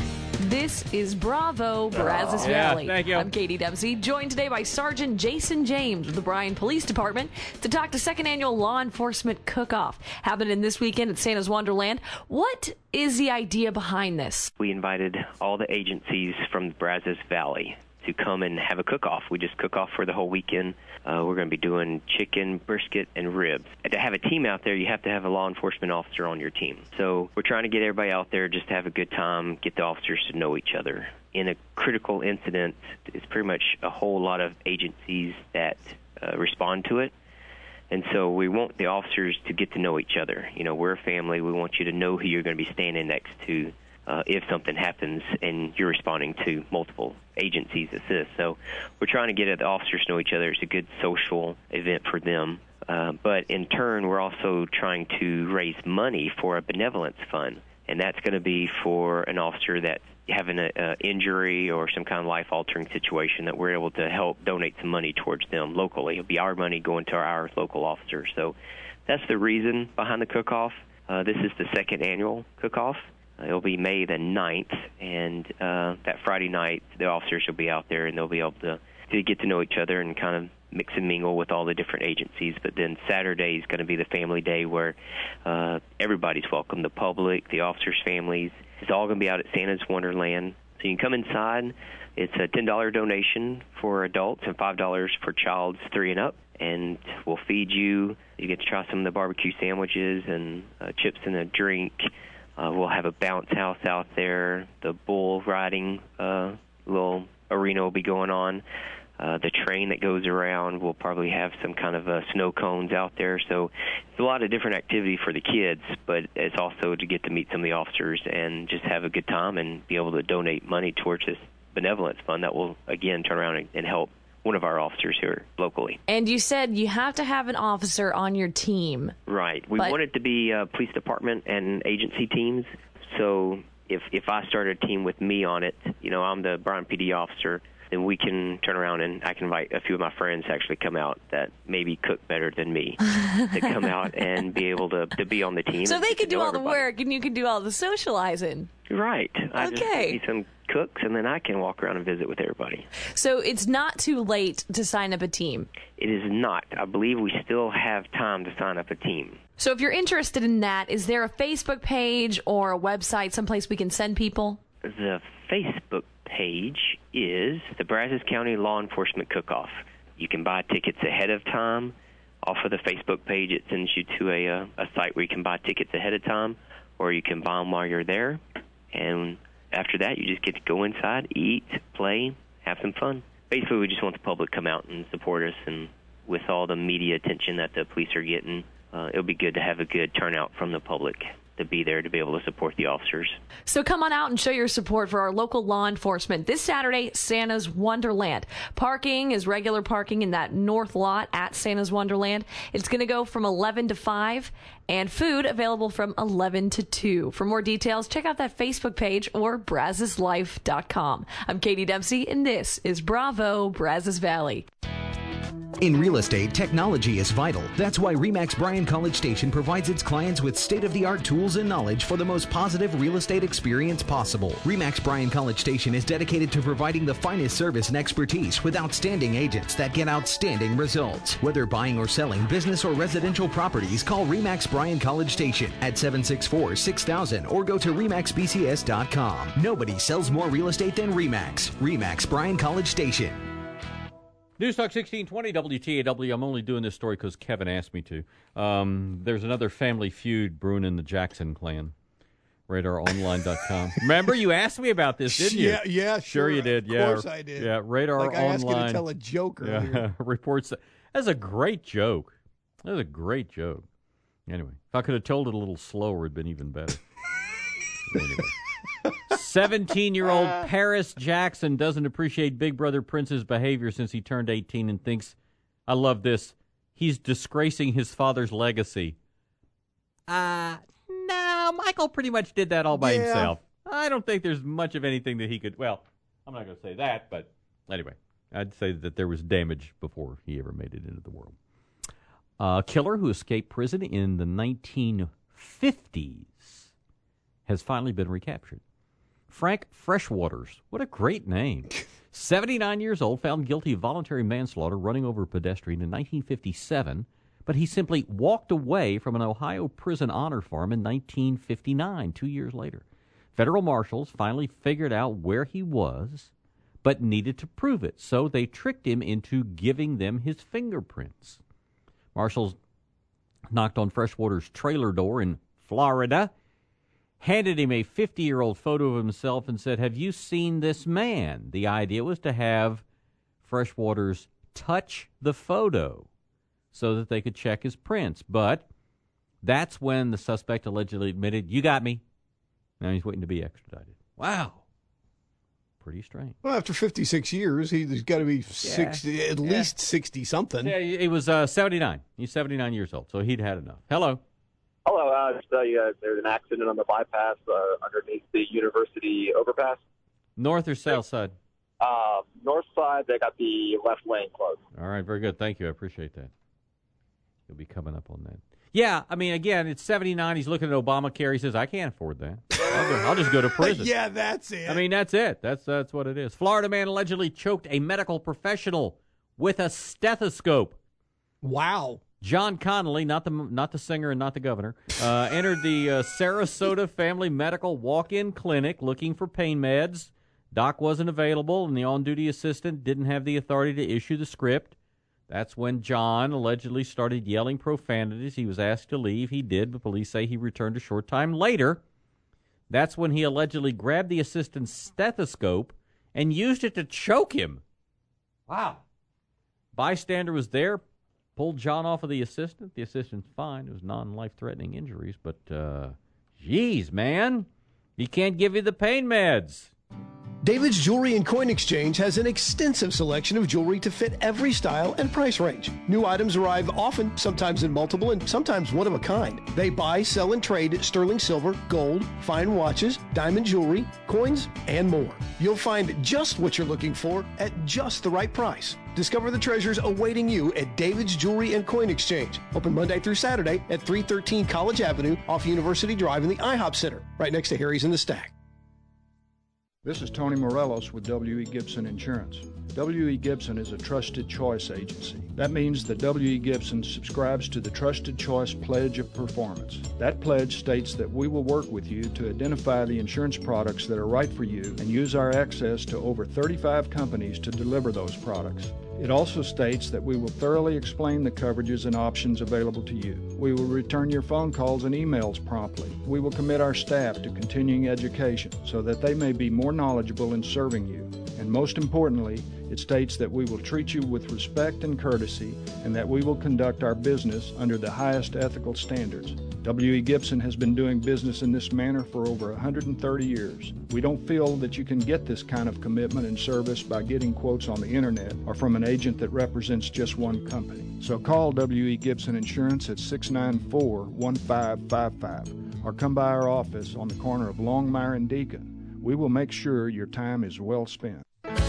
This is Bravo, Brazos Yeah, Valley. thank you. I'm Katie Dempsey, joined today by Sergeant Jason James with the Bryan Police Department to talk to second annual law enforcement cook-off happening this weekend at Santa's Wonderland. What is the idea behind this? We invited all the agencies from the Brazos Valley to come and have a cook-off. We just cook off for the whole weekend. Uh, we're going to be doing chicken, brisket, and ribs. To have a team out there, you have to have a law enforcement officer on your team. So we're trying to get everybody out there just to have a good time, get the officers to know each other. In a critical incident, it's pretty much a whole lot of agencies that uh, respond to it. And so we want the officers to get to know each other. You know, we're a family. We want you to know who you're going to be standing next to Uh, if something happens and you're responding to multiple agencies assist. So we're trying to get the officers to know each other. It's a good social event for them. Uh, but in turn, we're also trying to raise money for a benevolence fund. And that's going to be for an officer that's having an uh, injury or some kind of life-altering situation that we're able to help donate some money towards them locally. It'll be our money going to our, our local officers. So that's the reason behind the cook-off. Uh, this is the second annual cook-off. It'll be May the ninth, and uh, that Friday night, the officers will be out there, and they'll be able to, to get to know each other and kind of mix and mingle with all the different agencies. But then Saturday is going to be the family day where uh, everybody's welcome, the public, the officers' families. It's all going to be out at Santa's Wonderland. So you can come inside. It's a ten dollars donation for adults and five dollars for childs three and up. And we'll feed you. You get to try some of the barbecue sandwiches and uh, chips and a drink. Uh, we'll have a bounce house out there. The bull riding uh, little arena will be going on. Uh, the train that goes around will probably have some kind of uh, snow cones out there. So it's a lot of different activity for the kids, but it's also to get to meet some of the officers and just have a good time and be able to donate money towards this benevolence fund that will, again, turn around and, and help one of our officers here locally. And you said you have to have an officer on your team. Right. We But- want it to be uh, police department and agency teams. So if if I start a team with me on it, you know, I'm the Bryan P D officer, then we can turn around and I can invite a few of my friends to actually come out that maybe cook better than me to come out and be able to, to be on the team. So and they get can to do know all the everybody. work and you can do all the socializing. Right. I just Okay. need some cooks, and then I can walk around and visit with everybody. So it's not too late to sign up a team. It is not. I believe we still have time to sign up a team. So if you're interested in that, is there a Facebook page or a website, someplace we can send people? The Facebook page is the Brazos County Law Enforcement Cook-Off. You can buy tickets ahead of time. Off of the Facebook page, it sends you to a, uh, a site where you can buy tickets ahead of time, or you can buy them while you're there. And after that, you just get to go inside, eat, play, have some fun. Basically, we just want the public to come out and support us. And with all the media attention that the police are getting, uh, it'll be good to have a good turnout from the public to be there to be able to support the officers. So come on out and show your support for our local law enforcement. This Saturday, Santa's Wonderland. Parking is regular parking in that north lot at Santa's Wonderland. It's going to go from eleven to five, and food available from eleven to two. For more details, check out that Facebook page or brazos life dot com. I'm Katie Dempsey, and this is Bravo, Brazos Valley. In real estate, technology is vital. That's why RE/MAX Bryan College Station provides its clients with state-of-the-art tools and knowledge for the most positive real estate experience possible. RE/MAX Bryan College Station is dedicated to providing the finest service and expertise with outstanding agents that get outstanding results. Whether buying or selling business or residential properties, call RE/MAX Bryan College Station at seven six four, six thousand or go to remax b c s dot com. Nobody sells more real estate than RE/MAX. RE/MAX Bryan College Station. News Talk sixteen twenty W T A W. I'm only doing this story because Kevin asked me to. Um, there's another family feud brewing in the Jackson clan. radar online dot com. Remember, you asked me about this, didn't you? Yeah, yeah, sure. Sure you did. Of yeah, course I did. Yeah, Radar like I Online. asked you to tell a joke earlier. Yeah, reports that. That's a great joke. That was a great joke. Anyway, if I could have told it a little slower, it'd been even better. Anyway. seventeen-year-old Paris Jackson doesn't appreciate Big Brother Prince's behavior since he turned eighteen and thinks, I love this, he's disgracing his father's legacy. Uh, no, Michael pretty much did that all by Yeah. himself. I don't think there's much of anything that he could, well, I'm not going to say that, but anyway, I'd say that there was damage before he ever made it into the world. A killer who escaped prison in the nineteen fifties has finally been recaptured. Frank Freshwaters, what a great name. seventy-nine years old, found guilty of voluntary manslaughter running over a pedestrian in nineteen fifty-seven, but he simply walked away from an Ohio prison honor farm in nineteen fifty-nine, two years later. Federal marshals finally figured out where he was, but needed to prove it, so they tricked him into giving them his fingerprints. Marshals knocked on Freshwater's trailer door in Florida, handed him a fifty-year-old photo of himself and said, have you seen this man? The idea was to have Freshwater's touch the photo so that they could check his prints. But that's when the suspect allegedly admitted, you got me. Now he's waiting to be extradited. Wow. Pretty strange. Well, after fifty-six years, he's got to be sixty, at Yeah. least sixty-something. Yeah, he was uh, seventy-nine. He's seventy-nine years old, so he'd had enough. Hello. Hello, uh, just tell you guys there's an accident on the bypass uh, underneath the University overpass. North or south side? Uh, north side, they got the left lane closed. All right, very good. Thank you. I appreciate that. You'll be coming up on that. Yeah, I mean, again, it's seventy-nine. He's looking at Obamacare. He says, I can't afford that. I'll, go, I'll just go to prison. Yeah, that's it. I mean, that's it. That's that's what it is. Florida man allegedly choked a medical professional with a stethoscope. Wow. John Connolly, not the not the singer and not the governor, uh, entered the uh, Sarasota Family Medical walk-in clinic looking for pain meds. Doc wasn't available, and the on-duty assistant didn't have the authority to issue the script. That's when John allegedly started yelling profanities. He was asked to leave. He did, but police say he returned a short time later. That's when he allegedly grabbed the assistant's stethoscope and used it to choke him. Wow. Bystander was there, pulled John off of the assistant. The assistant's fine. It was non-life-threatening injuries, but, uh, geez, man, he can't give you the pain meds. David's Jewelry and Coin Exchange has an extensive selection of jewelry to fit every style and price range. New items arrive often, sometimes in multiple and sometimes one of a kind. They buy, sell, and trade sterling silver, gold, fine watches, diamond jewelry, coins, and more. You'll find just what you're looking for at just the right price. Discover the treasures awaiting you at David's Jewelry and Coin Exchange. Open Monday through Saturday at three thirteen College Avenue off University Drive in the I HOP Center, right next to Harry's in the Stack. This is Tony Morelos with W E. Gibson Insurance. W E. Gibson is a trusted choice agency. That means that W E. Gibson subscribes to the Trusted Choice Pledge of Performance. That pledge states that we will work with you to identify the insurance products that are right for you and use our access to over thirty-five companies to deliver those products. It also states that we will thoroughly explain the coverages and options available to you. We will return your phone calls and emails promptly. We will commit our staff to continuing education so that they may be more knowledgeable in serving you. And most importantly, it states that we will treat you with respect and courtesy and that we will conduct our business under the highest ethical standards. W E. Gibson has been doing business in this manner for over one hundred thirty years. We don't feel that you can get this kind of commitment and service by getting quotes on the internet or from an agent that represents just one company. So call W E. Gibson Insurance at six nine four, one five five five or come by our office on the corner of Longmire and Deacon. We will make sure your time is well spent.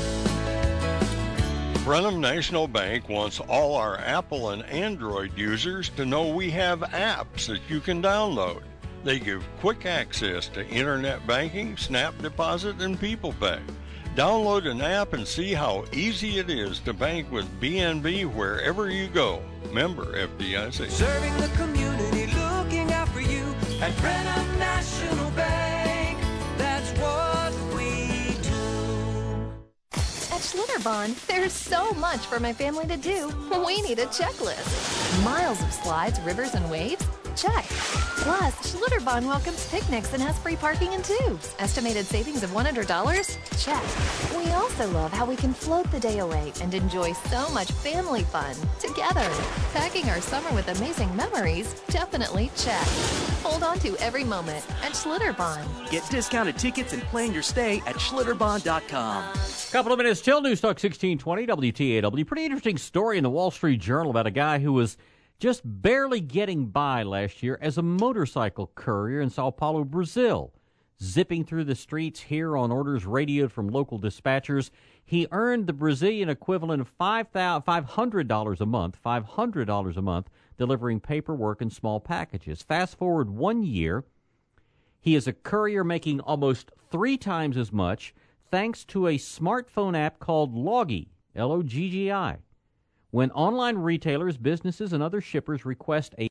Brenham National Bank wants all our Apple and Android users to know we have apps that you can download. They give quick access to internet banking, Snap Deposit, and People Pay. Download an app and see how easy it is to bank with B N B wherever you go. Member F D I C. Serving the community, looking out for you at Brenham National Bank. That's what we do. At Schlitterbahn, there's so much for my family to do. We need a checklist. Miles of slides, rivers, and waves? Check. Plus, Schlitterbahn welcomes picnics and has free parking and tubes. Estimated savings of one hundred dollars? Check. We also love how we can float the day away and enjoy so much family fun together. Packing our summer with amazing memories? Definitely check. Hold on to every moment at Schlitterbahn. Get discounted tickets and plan your stay at Schlitterbahn dot com. Couple of minutes till News Talk sixteen twenty W T A W. Pretty interesting story in the Wall Street Journal about a guy who was just barely getting by last year as a motorcycle courier in Sao Paulo, Brazil. Zipping through the streets here on orders radioed from local dispatchers, he earned the Brazilian equivalent of five hundred dollars a month, five hundred dollars a month, delivering paperwork and small packages. Fast forward one year, he is a courier making almost three times as much thanks to a smartphone app called Logi, L O G G I. When online retailers, businesses, and other shippers request a